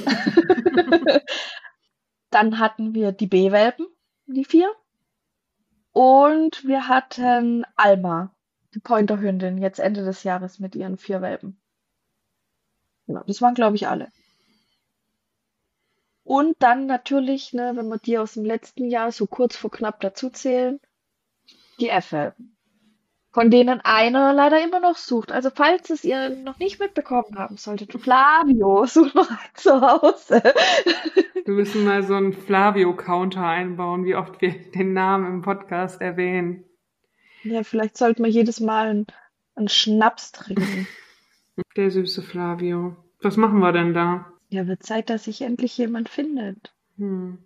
Dann hatten wir die B-Welpen, die vier. Und wir hatten Alma, die Pointerhündin, jetzt Ende des Jahres mit ihren vier Welpen. Genau, das waren, glaube ich, alle. Und dann natürlich, ne, wenn wir die aus dem letzten Jahr so kurz vor knapp dazu zählen, die F-Welpen. Von denen einer leider immer noch sucht. Also falls es ihr noch nicht mitbekommen haben solltet, Flavio sucht noch ein Zuhause. Wir müssen mal so einen Flavio-Counter einbauen, wie oft wir den Namen im Podcast erwähnen. Ja, vielleicht sollten wir jedes Mal einen, einen Schnaps trinken. Der süße Flavio. Was machen wir denn da? Ja, wird Zeit, dass sich endlich jemand findet. Hm.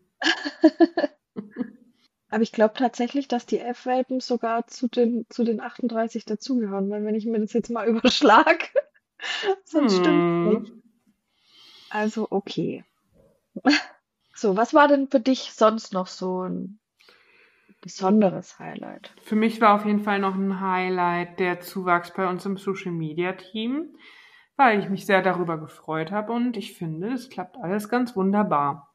Aber ich glaube tatsächlich, dass die F-Welpen sogar zu den, zu den achtunddreißig dazugehören, weil wenn ich mir das jetzt mal überschlage, sonst stimmt's nicht. Hm. Also okay. So, was war denn für dich sonst noch so ein besonderes Highlight? Für mich war auf jeden Fall noch ein Highlight der Zuwachs bei uns im Social Media Team, weil ich mich sehr darüber gefreut habe und ich finde, es klappt alles ganz wunderbar.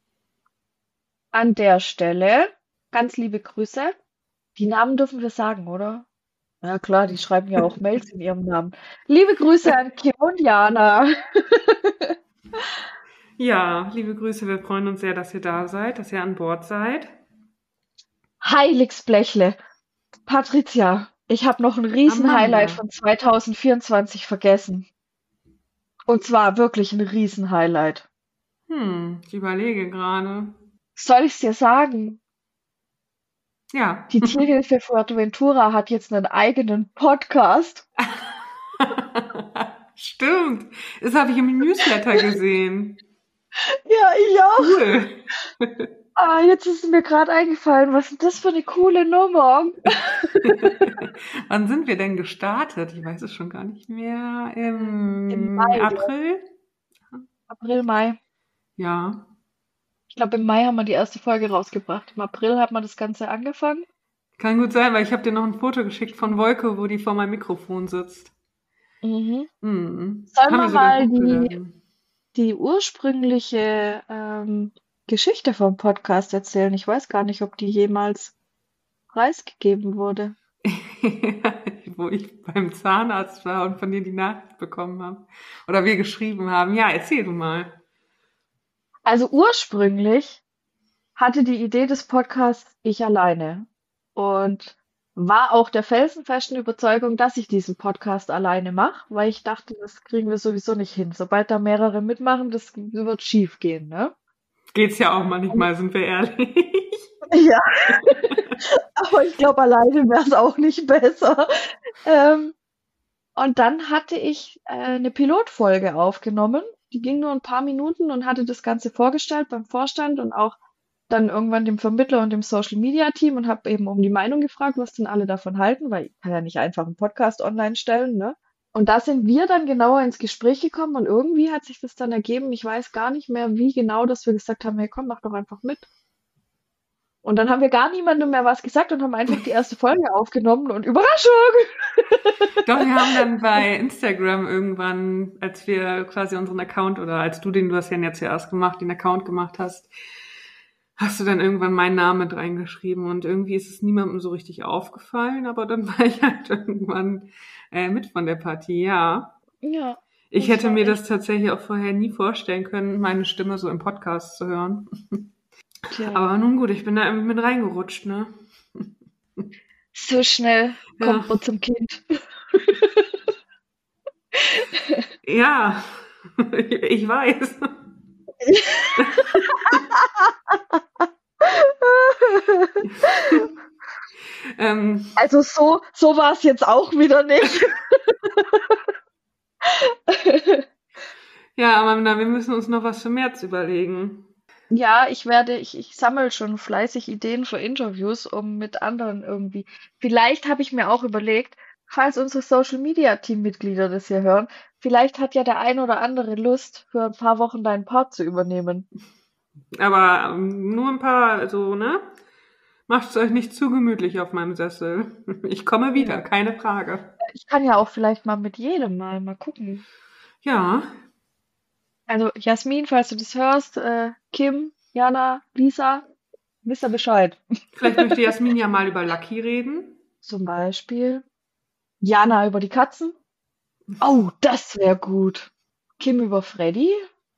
An der Stelle ganz liebe Grüße. Die Namen dürfen wir sagen, oder? Ja klar, die schreiben ja auch Mails in ihrem Namen. Liebe Grüße an Kim und Jana. Ja, liebe Grüße, wir freuen uns sehr, dass ihr da seid, dass ihr an Bord seid. Heiligsblechle. Patricia, ich habe noch ein Riesen-Highlight Amanda. von zwanzig vierundzwanzig vergessen. Und zwar wirklich ein Riesen-Highlight. Hm, ich überlege gerade. Soll ich's dir sagen? Ja. Die Tierhilfe Fuerteventura hat jetzt einen eigenen Podcast. Stimmt. Das habe ich im Newsletter gesehen. Ja, ich auch. Cool. Ah, jetzt ist mir gerade eingefallen, was ist das für eine coole Nummer? Wann sind wir denn gestartet? Ich weiß es schon gar nicht mehr. Im, Im Mai, April? April, Mai. Ja. Ich glaube, im Mai haben wir die erste Folge rausgebracht. Im April hat man das Ganze angefangen. Kann gut sein, weil ich habe dir noch ein Foto geschickt von Wolke, wo die vor meinem Mikrofon sitzt. Mhm. Hm. Sollen Haben wir wir sogar mal die, hochgeladen. die ursprüngliche ähm, Geschichte vom Podcast erzählen? Ich weiß gar nicht, ob die jemals preisgegeben wurde. Wo ich beim Zahnarzt war und von dir die Nachricht bekommen habe. Oder wir geschrieben haben. Ja, erzähl du mal. Also ursprünglich hatte die Idee des Podcasts ich alleine und war auch der felsenfesten Überzeugung, dass ich diesen Podcast alleine mache, weil ich dachte, das kriegen wir sowieso nicht hin. Sobald da mehrere mitmachen, das wird schief gehen, ne? Geht's ja auch manchmal, sind wir ehrlich. Ja, aber ich glaube, alleine wäre es auch nicht besser. Ähm, und dann hatte ich äh, eine Pilotfolge aufgenommen. Die ging nur ein paar Minuten und hatte das Ganze vorgestellt beim Vorstand und auch dann irgendwann dem Vermittler und dem Social Media Team und habe eben um die Meinung gefragt, was denn alle davon halten, weil ich kann ja nicht einfach einen Podcast online stellen, ne? Und da sind wir dann genauer ins Gespräch gekommen und irgendwie hat sich das dann ergeben. Ich weiß gar nicht mehr, wie genau, dass wir gesagt haben, hey komm, mach doch einfach mit. Und dann haben wir gar niemandem mehr was gesagt und haben einfach die erste Folge aufgenommen und Überraschung! Doch, wir haben dann bei Instagram irgendwann, als wir quasi unseren Account oder als du den, du hast ja jetzt zuerst gemacht, den Account gemacht hast, hast du dann irgendwann meinen Namen mit reingeschrieben und irgendwie ist es niemandem so richtig aufgefallen, aber dann war ich halt irgendwann äh, mit von der Partie, ja. Ja. Ich das hätte war mir echt- das tatsächlich auch vorher nie vorstellen können, meine Stimme so im Podcast zu hören. Tja, Aber nun gut, ich bin da irgendwie mit reingerutscht, ne? so schnell Ja. kommt man zum Kind. Ja, ich weiß. ähm, Also so, so war es jetzt auch wieder nicht. ja, Amanda, wir müssen uns noch was für März überlegen. Ja, ich werde, ich, ich sammle schon fleißig Ideen für Interviews, um mit anderen irgendwie. Vielleicht habe ich mir auch überlegt, falls unsere Social Media Teammitglieder das hier hören, vielleicht hat ja der ein oder andere Lust, für ein paar Wochen deinen Part zu übernehmen. Aber ähm, nur ein paar, also, ne? Macht es euch nicht zu gemütlich auf meinem Sessel. Ich komme wieder, Ja. keine Frage. Ich kann ja auch vielleicht mal mit jedem mal mal gucken. Ja, Also Jasmin, falls du das hörst, äh, Kim, Jana, Lisa, wisst ihr Bescheid. vielleicht möchte Jasmin ja mal über Lucky reden. Zum Beispiel Jana über die Katzen. Oh, das wäre gut. Kim über Freddy.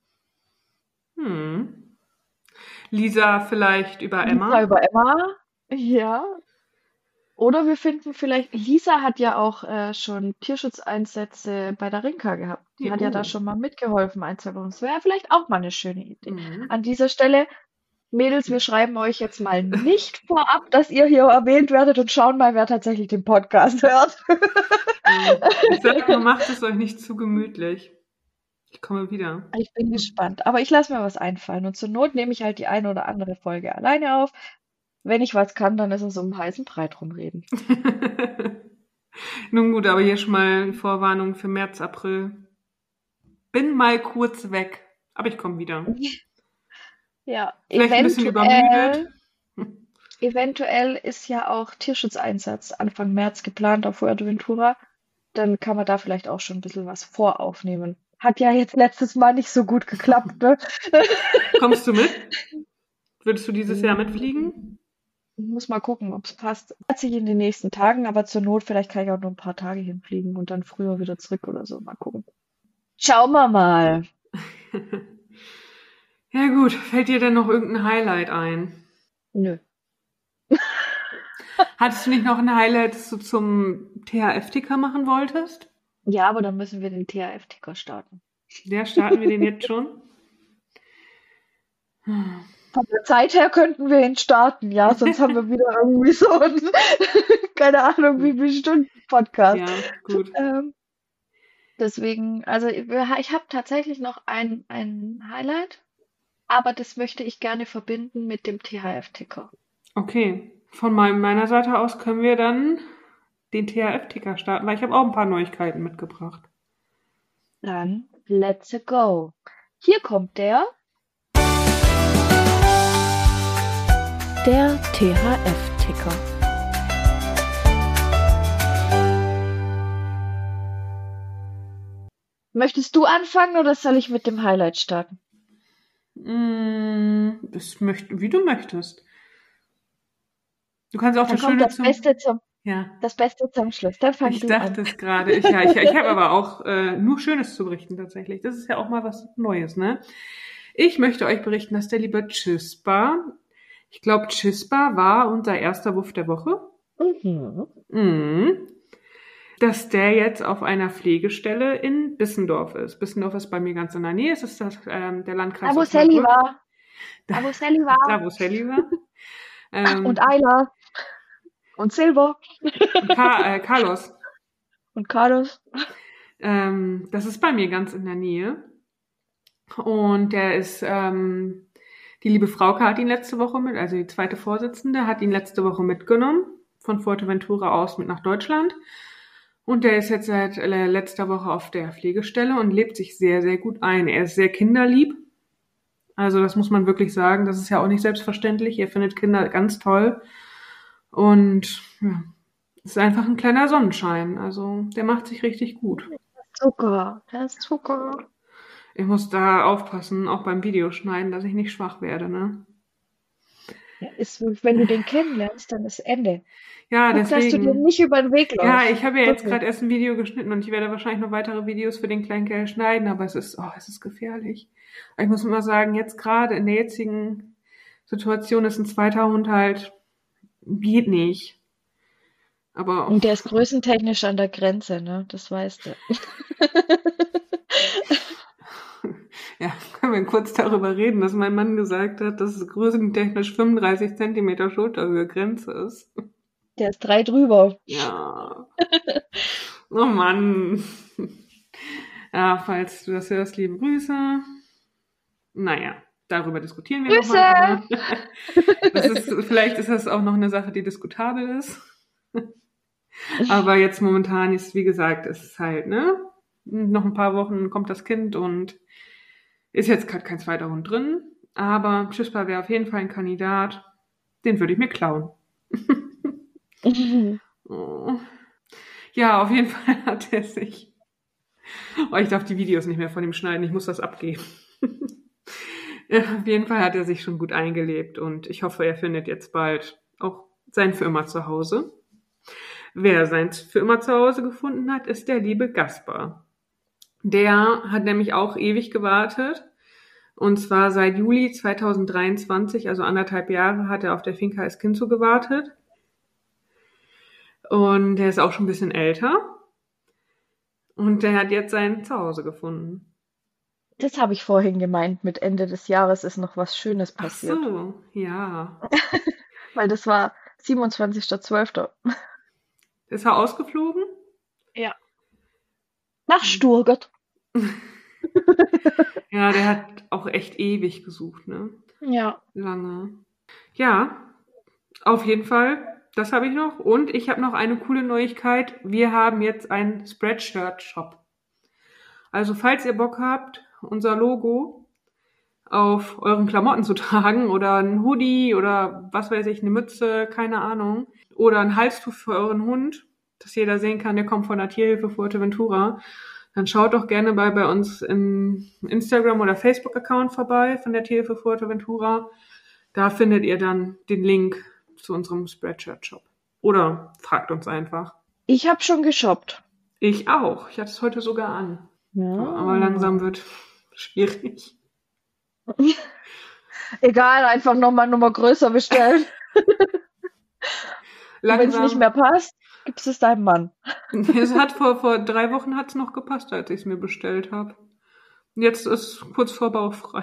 Hm. Lisa vielleicht über Lisa Emma. über Emma. Ja. Oder wir finden vielleicht, Lisa hat ja auch äh, schon Tierschutzeinsätze bei der Rinka gehabt. Die hat ja da Oh. schon mal mitgeholfen, ein, zwei Wochen. Das wäre vielleicht auch mal eine schöne Idee. Mhm. An dieser Stelle, Mädels, wir schreiben euch jetzt mal nicht vorab, dass ihr hier erwähnt werdet und schauen mal, wer tatsächlich den Podcast hört. Ich sag nur, macht es euch nicht zu gemütlich. Ich komme wieder. Ich bin gespannt. Aber ich lasse mir was einfallen. Und zur Not nehme ich halt die eine oder andere Folge alleine auf. Wenn ich was kann, dann ist es um heißen Brei drum reden. Nun gut, aber hier schon mal die Vorwarnung für März, April. Bin mal kurz weg, aber ich komme wieder. Ja, Vielleicht ein bisschen eventuell, übermüdet. eventuell ist ja auch Tierschutzeinsatz Anfang März geplant auf Fuerteventura. Dann kann man da vielleicht auch schon ein bisschen was voraufnehmen. Hat ja jetzt letztes Mal nicht so gut geklappt, ne? Kommst du mit? Würdest du dieses Jahr mitfliegen? Ich muss mal gucken, ob es passt. Hat sich in den nächsten Tagen, aber zur Not, vielleicht kann ich auch nur ein paar Tage hinfliegen und dann früher wieder zurück oder so. Mal gucken. Schauen wir mal. Ja gut, fällt dir denn noch irgendein Highlight ein? Nö. Hattest du nicht noch ein Highlight, das du zum T H F-Ticker machen wolltest? Ja, aber dann müssen wir den T H F-Ticker starten. Ja, starten wir den jetzt schon? Von der Zeit her könnten wir ihn starten, ja, sonst haben wir wieder irgendwie so einen, keine Ahnung, wie viele Stunden Podcast. Ja, gut. Ähm, deswegen, also wir- ich habe tatsächlich noch ein, ein Highlight, aber das möchte ich gerne verbinden mit dem T H F-Ticker. Okay, von meinem, meiner Seite aus können wir dann den T H F-Ticker starten, weil ich habe auch ein paar Neuigkeiten mitgebracht. Dann let's go. Hier kommt der Der T H F-Ticker. Möchtest du anfangen oder soll ich mit dem Highlight starten? Mm, das möcht, wie du möchtest. Du kannst auch Dann das kommt Schöne das zum... Beste zum, Ja, das Beste zum Schluss. Dann fang ich du dachte an. es gerade. Ich, ja, ich, ich habe aber auch äh, nur Schönes zu berichten tatsächlich. Das ist ja auch mal was Neues, ne? Ich möchte euch berichten, dass der liebe Chispa, ich glaube Chispa war unser erster Wuff der Woche. Mhm. Mhm. Dass der jetzt auf einer Pflegestelle in Bissendorf ist. Bissendorf ist bei mir ganz in der Nähe. Es ist das, ähm, der Landkreis Da, wo Osnabrück. Sally war. Da, Da, wo Sally war. da, wo Sally war. Ach, Ähm, und Ayla. Und Silber. und Ka äh, Carlos. Und Carlos. Ähm, das ist bei mir ganz in der Nähe. Und der ist, ähm, die liebe Frauke hat ihn letzte Woche mit, also die zweite Vorsitzende, hat ihn letzte Woche mitgenommen, von Fuerteventura aus mit nach Deutschland. Und der ist jetzt seit äh, letzter Woche auf der Pflegestelle und lebt sich sehr, sehr gut ein. Er ist sehr kinderlieb. Also das muss man wirklich sagen. Das ist ja auch nicht selbstverständlich. Er findet Kinder ganz toll. Und ja, ist einfach ein kleiner Sonnenschein. Also der macht sich richtig gut. Zucker, das ist Zucker. Ich muss da aufpassen, auch beim Videoschneiden, dass ich nicht schwach werde, ne? Ja, ist, wenn du den kennenlernst, dann ist Ende. Ja, Guck, dass du dir deswegen. nicht über den Weg läufst. Ja, ich habe ja jetzt Wirklich. gerade erst ein Video geschnitten und ich werde wahrscheinlich noch weitere Videos für den kleinen Kerl schneiden, aber es ist, oh, es ist gefährlich. Aber ich muss immer sagen, jetzt gerade in der jetzigen Situation ist ein zweiter Hund halt, geht nicht. Aber Und der ist größentechnisch an der Grenze, ne? Das weißt du. ja, können wir kurz darüber reden, dass mein Mann gesagt hat, dass es größentechnisch fünfunddreißig Zentimeter Schulterhöhe Grenze ist. Der ist drei drüber. Ja. Oh Mann. Ja, falls du das hörst, liebe Grüße. Naja, darüber diskutieren wir Grüße! nochmal. Das ist, vielleicht ist das auch noch eine Sache, die diskutabel ist. Aber jetzt momentan ist, wie gesagt, ist es halt, ne? Noch ein paar Wochen kommt das Kind und ist jetzt gerade kein zweiter Hund drin. Aber Chispa wäre auf jeden Fall ein Kandidat. Den würde ich mir klauen. Oh. Ja, auf jeden Fall hat er sich... Oh, ich darf die Videos nicht mehr von ihm schneiden, ich muss das abgeben. Ja, auf jeden Fall hat er sich schon gut eingelebt und ich hoffe, er findet jetzt bald auch sein für immer zu Hause. Wer sein für immer zu Hause gefunden hat, ist der liebe Gaspar. Der hat nämlich auch ewig gewartet. Und zwar seit Juli zweitausenddreiundzwanzig, also anderthalb Jahre, hat er auf der Finca Esquinzo gewartet. Und der ist auch schon ein bisschen älter. Und der hat jetzt sein Zuhause gefunden. Das habe ich vorhin gemeint, mit Ende des Jahres ist noch was Schönes Ach passiert. so, ja. Weil das war siebenundzwanzigster zwölfter Ist er ausgeflogen? Ja. Nach Sturgart. Ja, der hat auch echt ewig gesucht, ne? Ja. Lange. Ja, auf jeden Fall. Das habe ich noch. Und ich habe noch eine coole Neuigkeit. Wir haben jetzt einen Spreadshirt-Shop. Also falls ihr Bock habt, unser Logo auf euren Klamotten zu tragen oder ein Hoodie oder was weiß ich, eine Mütze, keine Ahnung. Oder ein Halstuch für euren Hund, dass jeder sehen kann, der kommt von der Tierhilfe Fuerteventura. Dann schaut doch gerne bei, bei uns im Instagram- oder Facebook-Account vorbei von der Tierhilfe Fuerteventura. Da findet ihr dann den Link zu unserem Spreadshirt-Shop. Oder fragt uns einfach. Ich habe schon geshoppt. Ich auch. Ich hatte es heute sogar an. Ja. Aber langsam wird schwierig. Egal, einfach nochmal eine Nummer größer bestellen. Wenn es nicht mehr passt, gibst es deinem Mann. Es hat vor, vor drei Wochen hat's noch gepasst, als ich es mir bestellt habe. Jetzt ist kurz vor bauchfrei.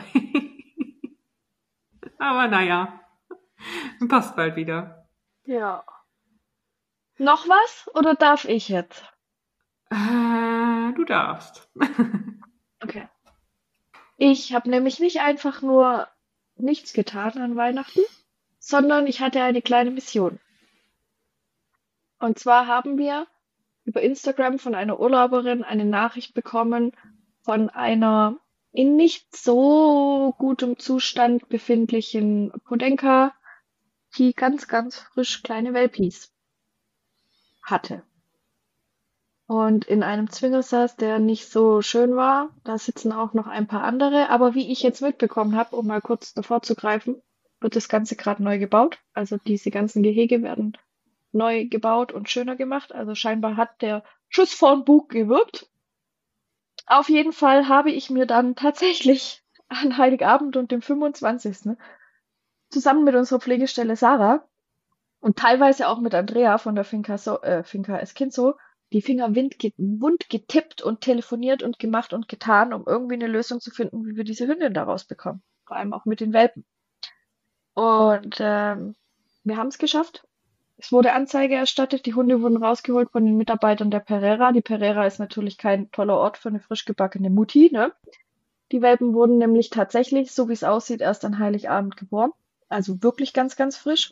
Aber naja, passt bald wieder. Ja. Noch was oder darf ich jetzt? Äh, du darfst. Okay. Ich habe nämlich nicht einfach nur nichts getan an Weihnachten, sondern ich hatte eine kleine Mission. Und zwar haben wir über Instagram von einer Urlauberin eine Nachricht bekommen von einer in nicht so gutem Zustand befindlichen Podenka, die ganz, ganz frisch kleine Welpis hatte. Und in einem Zwinger saß, der nicht so schön war. Da sitzen auch noch ein paar andere. Aber wie ich jetzt mitbekommen habe, um mal kurz davor zu greifen, wird das Ganze gerade neu gebaut. Also diese ganzen Gehege werden neu gebaut und schöner gemacht. Also scheinbar hat der Schuss vorn Bug gewirkt. Auf jeden Fall habe ich mir dann tatsächlich an Heiligabend und dem fünfundzwanzigsten zusammen mit unserer Pflegestelle Sarah und teilweise auch mit Andrea von der Finca, so äh, Finca Esquinzo die Finger wind ge- wund getippt und telefoniert und gemacht und getan, um irgendwie eine Lösung zu finden, wie wir diese Hündin da rausbekommen. Vor allem auch mit den Welpen. Und ähm, wir haben es geschafft. Es wurde Anzeige erstattet, die Hunde wurden rausgeholt von den Mitarbeitern der Pereira. Die Pereira ist natürlich kein toller Ort für eine frisch gebackene Mutti, ne? Die Welpen wurden nämlich tatsächlich, so wie es aussieht, erst an Heiligabend geboren. Also wirklich ganz, ganz frisch.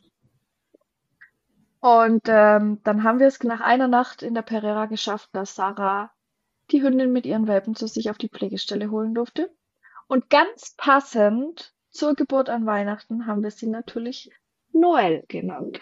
Und ähm, dann haben wir es nach einer Nacht in der Pereira geschafft, dass Sarah die Hündin mit ihren Welpen zu sich auf die Pflegestelle holen durfte. Und ganz passend zur Geburt an Weihnachten haben wir sie natürlich Noel genannt.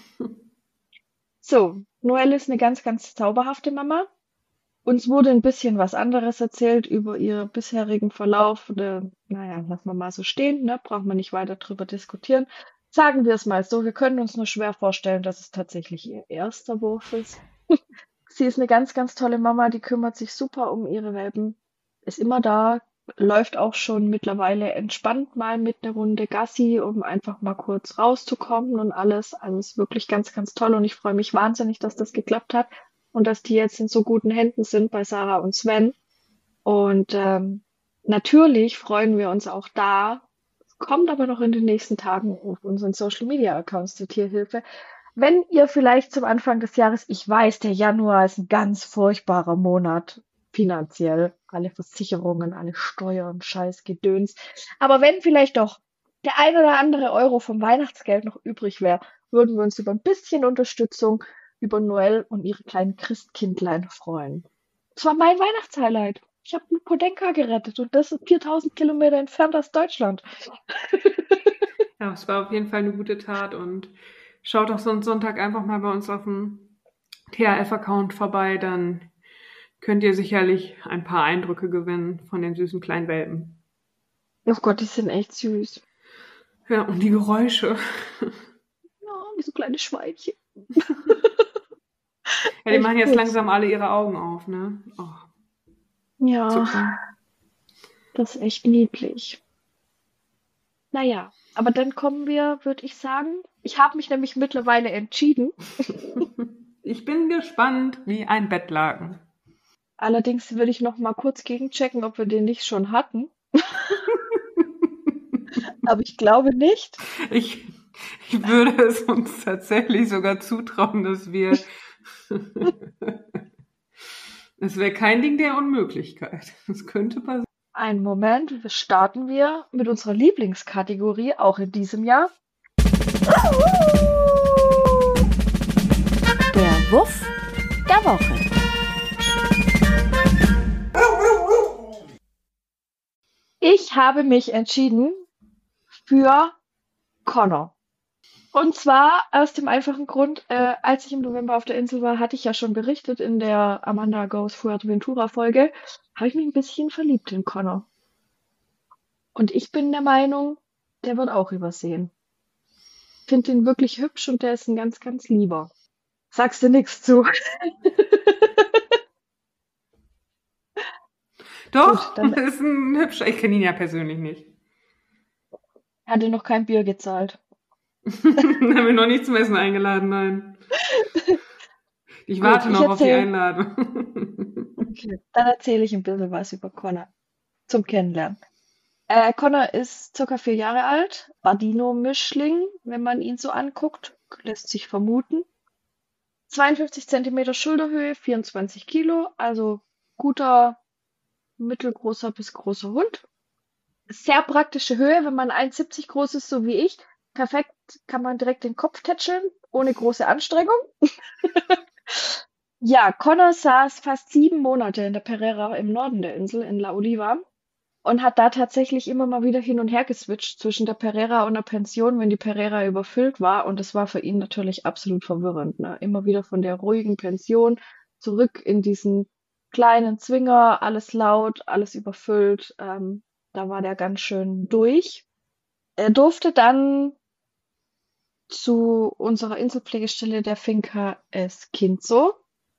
So, Noel ist eine ganz, ganz zauberhafte Mama. Uns wurde ein bisschen was anderes erzählt über ihren bisherigen Verlauf. Oder, naja, lassen wir mal so stehen, ne? Braucht man nicht weiter drüber diskutieren. Sagen wir es mal so, wir können uns nur schwer vorstellen, dass es tatsächlich ihr erster Wurf ist. Sie ist eine ganz, ganz tolle Mama, die kümmert sich super um ihre Welpen, ist immer da, läuft auch schon mittlerweile entspannt mal mit einer Runde Gassi, um einfach mal kurz rauszukommen und alles. Also ist wirklich ganz, ganz toll und ich freue mich wahnsinnig, dass das geklappt hat und dass die jetzt in so guten Händen sind bei Sarah und Sven. Und ähm, natürlich freuen wir uns auch da, kommt aber noch in den nächsten Tagen auf unseren Social Media Accounts zur Tierhilfe. Wenn ihr vielleicht zum Anfang des Jahres, ich weiß, der Januar ist ein ganz furchtbarer Monat finanziell, alle Versicherungen, alle Steuern, Scheiß, Gedöns. Aber wenn vielleicht doch der ein oder andere Euro vom Weihnachtsgeld noch übrig wäre, würden wir uns über ein bisschen Unterstützung über Noel und ihre kleinen Christkindlein freuen. Das war mein Weihnachtshighlight. Ich habe Podenka gerettet und das ist viertausend Kilometer entfernt aus Deutschland. Ja, es war auf jeden Fall eine gute Tat und schaut doch so einen Sonntag einfach mal bei uns auf dem T H F-Account vorbei, dann könnt ihr sicherlich ein paar Eindrücke gewinnen von den süßen kleinen Welpen. Oh Gott, die sind echt süß. Ja, und die Geräusche. Ja, wie so kleine Schweinchen. Ja, die machen jetzt langsam alle ihre Augen auf, ne? Oh, ja, super. Das ist echt niedlich. Naja, aber dann kommen wir, würde ich sagen, ich habe mich nämlich mittlerweile entschieden. Ich bin gespannt wie ein Bettlaken. Allerdings würde ich noch mal kurz gegenchecken, ob wir den nicht schon hatten. Aber ich glaube nicht. Ich, ich würde es uns tatsächlich sogar zutrauen, dass wir... Es wäre kein Ding der Unmöglichkeit. Das könnte passieren. Einen Moment, starten wir mit unserer Lieblingskategorie, auch in diesem Jahr. Der Wuff der Woche. Ich habe mich entschieden für Connor. Und zwar aus dem einfachen Grund, äh, als ich im November auf der Insel war, hatte ich ja schon berichtet in der Amanda Goes Fuerteventura Folge, habe ich mich ein bisschen verliebt in Connor. Und ich bin der Meinung, der wird auch übersehen. Ich finde ihn wirklich hübsch und der ist ein ganz, ganz lieber. Sagst du nichts zu? Doch, Gut, dann- ist ein hübscher. Ich kenne ihn ja persönlich nicht. Hatte noch kein Bier gezahlt. Haben wir noch nicht zum Essen eingeladen, nein. Ich Gut, warte ich noch auf die erzähl- Einladung. Okay, dann erzähle ich ein bisschen was über Connor zum Kennenlernen. Äh, Connor ist circa vier Jahre alt, Bardino-Mischling, wenn man ihn so anguckt, lässt sich vermuten. zweiundfünfzig Zentimeter Schulterhöhe, vierundzwanzig Kilo, also guter, mittelgroßer bis großer Hund. Sehr praktische Höhe, wenn man eins Komma siebzig groß ist, so wie ich. Perfekt, kann man direkt den Kopf tätscheln, ohne große Anstrengung. Ja, Connor saß fast sieben Monate in der Pereira im Norden der Insel, in La Oliva, und hat da tatsächlich immer mal wieder hin und her geswitcht zwischen der Pereira und der Pension, wenn die Pereira überfüllt war. Und das war für ihn natürlich absolut verwirrend. Ne? Immer wieder von der ruhigen Pension zurück in diesen kleinen Zwinger, alles laut, alles überfüllt. Ähm, da war der ganz schön durch. Er durfte dann zu unserer Inselpflegestelle der Finca Esquinzo.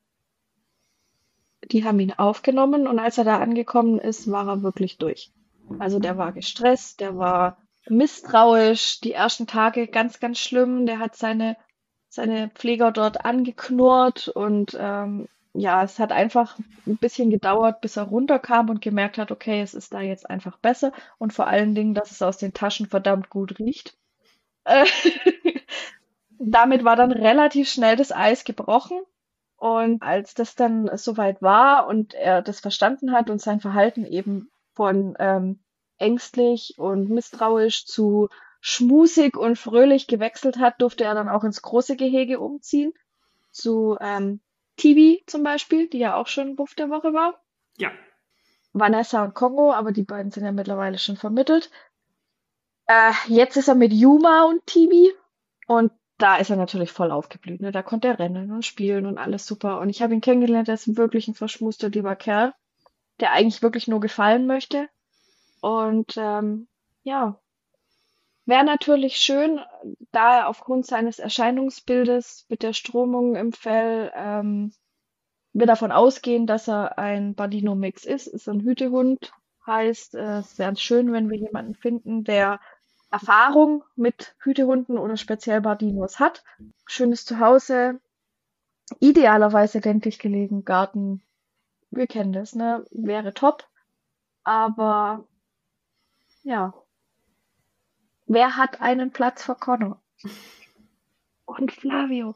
Die haben ihn aufgenommen und als er da angekommen ist, war er wirklich durch. Also der war gestresst, der war misstrauisch, die ersten Tage ganz, ganz schlimm. Der hat seine, seine Pfleger dort angeknurrt und ähm, ja, es hat einfach ein bisschen gedauert, bis er runterkam und gemerkt hat, okay, es ist da jetzt einfach besser und vor allen Dingen, dass es aus den Taschen verdammt gut riecht. Äh, damit war dann relativ schnell das Eis gebrochen. Und als das dann soweit war und er das verstanden hat und sein Verhalten eben von ähm, ängstlich und misstrauisch zu schmusig und fröhlich gewechselt hat, durfte er dann auch ins große Gehege umziehen. Zu ähm, Tibi zum Beispiel, die ja auch schon Wuff der Woche war. Ja. Vanessa und Kongo, aber die beiden sind ja mittlerweile schon vermittelt. Äh, jetzt ist er mit Yuma und Tibi und da ist er natürlich voll aufgeblüht. Ne? Da konnte er rennen und spielen und alles super. Und ich habe ihn kennengelernt, er ist wirklich ein verschmuster, lieber Kerl, der eigentlich wirklich nur gefallen möchte. Und ähm, ja, wäre natürlich schön, da er aufgrund seines Erscheinungsbildes mit der Stromung im Fell ähm, wir davon ausgehen, dass er ein Badino-Mix ist, ist ein Hütehund, heißt, äh, es wäre schön, wenn wir jemanden finden, der Erfahrung mit Hütehunden oder speziell Badinos hat. Schönes Zuhause, idealerweise ländlich gelegen, Garten, wir kennen das, ne, wäre top. Aber ja, wer hat einen Platz für Connor? Und Flavio.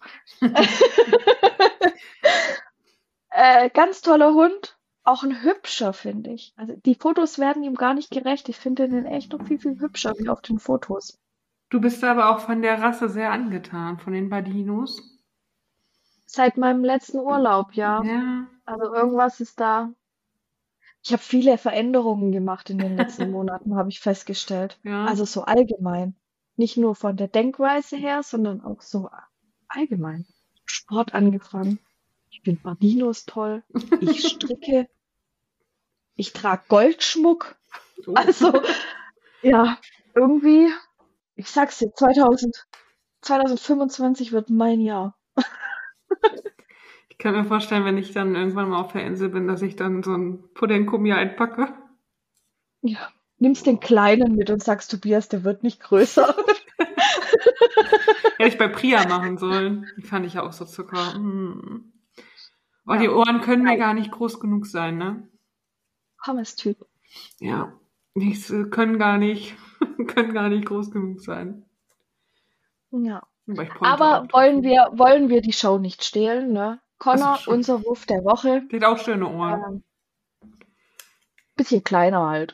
Äh, ganz toller Hund, auch ein hübscher, finde ich. Also die Fotos werden ihm gar nicht gerecht. Ich finde den echt noch viel, viel hübscher wie auf den Fotos. Du bist aber auch von der Rasse sehr angetan, von den Badinos. Seit meinem letzten Urlaub, ja. Ja. Also irgendwas ist da. Ich habe viele Veränderungen gemacht in den letzten Monaten, habe ich festgestellt. Ja. Also so allgemein. Nicht nur von der Denkweise her, sondern auch so allgemein. Sport angefangen. Ich finde Badinos toll. Ich stricke. Ich trage Goldschmuck. Also, ja, irgendwie, ich sag's dir, zweitausend, zweitausendfünfundzwanzig wird mein Jahr. Ich kann mir vorstellen, wenn ich dann irgendwann mal auf der Insel bin, dass ich dann so ein Pudding mir einpacke. Ja, nimmst den Kleinen mit und sagst, Tobias, der wird nicht größer. Hätte ich bei Priya machen sollen. Die fand ich ja auch so Zucker. Hm. Oh, Ja. die Ohren können mir gar nicht groß genug sein, ne? Pommes-Typ. Ja, die äh, können gar nicht, können gar nicht groß genug sein. Ja. Aber, ich pointe Aber auch wollen trotzdem. wir, wollen wir die Show nicht stehlen, ne? Connor, Ach so, schon. unser Wuff der Woche. Die hat auch schöne Ohren. Ähm, bisschen kleiner halt.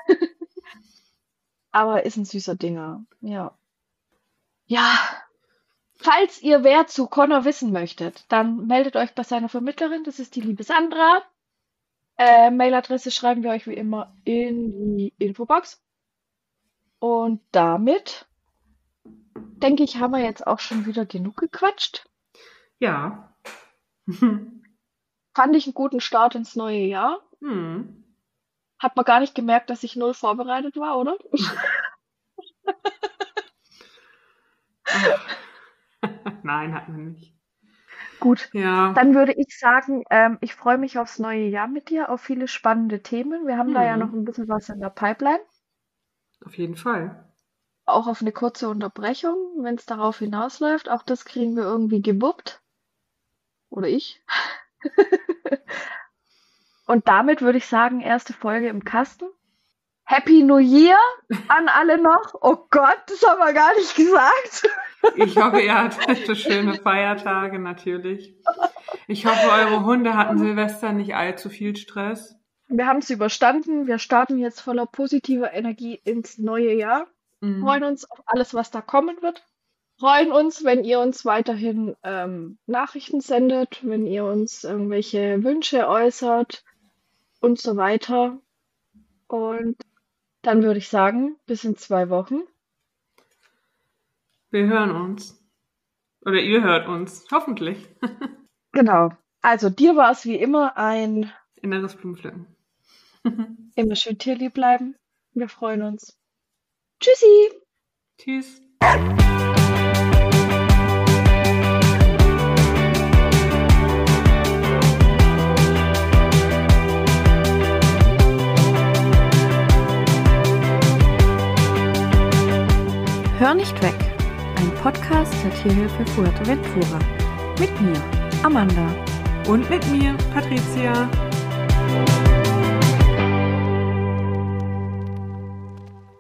Aber ist ein süßer Dinger. Ja. Ja. Falls ihr wer zu Connor wissen möchtet, dann meldet euch bei seiner Vermittlerin. Das ist die liebe Sandra. Äh, Mailadresse schreiben wir euch wie immer in die Infobox. Und damit, denke ich, haben wir jetzt auch schon wieder genug gequatscht. Ja. Fand ich einen guten Start ins neue Jahr. Hm. Hat man gar nicht gemerkt, dass ich null vorbereitet war, oder? Nein, hatten wir nicht. Gut, Ja. dann würde ich sagen, ähm, ich freue mich aufs neue Jahr mit dir, auf viele spannende Themen. Wir haben da ja Mhm. noch ein bisschen was in der Pipeline. Auf jeden Fall. Auch auf eine kurze Unterbrechung, wenn es darauf hinausläuft. Auch das kriegen wir irgendwie gewuppt. Oder ich. Und damit würde ich sagen, erste Folge im Kasten. Happy New Year an alle noch. Oh Gott, das haben wir gar nicht gesagt. Ich hoffe, ihr hattet schöne Feiertage, natürlich. Ich hoffe, eure Hunde hatten Silvester nicht allzu viel Stress. Wir haben es überstanden. Wir starten jetzt voller positiver Energie ins neue Jahr. Mhm. Freuen uns auf alles, was da kommen wird. Freuen uns, wenn ihr uns weiterhin ähm, Nachrichten sendet, wenn ihr uns irgendwelche Wünsche äußert und so weiter. Und dann würde ich sagen, bis in zwei Wochen. Wir hören uns. Oder ihr hört uns. Hoffentlich. Genau. Also dir war es wie immer ein Inneres Blumenpflücken. immer schön tierlieb bleiben. Wir freuen uns. Tschüssi! Tschüss. Hör nicht weg. Ein Podcast der Tierhilfe Fuerteventura. Mit mir, Amanda. Und mit mir, Patricia.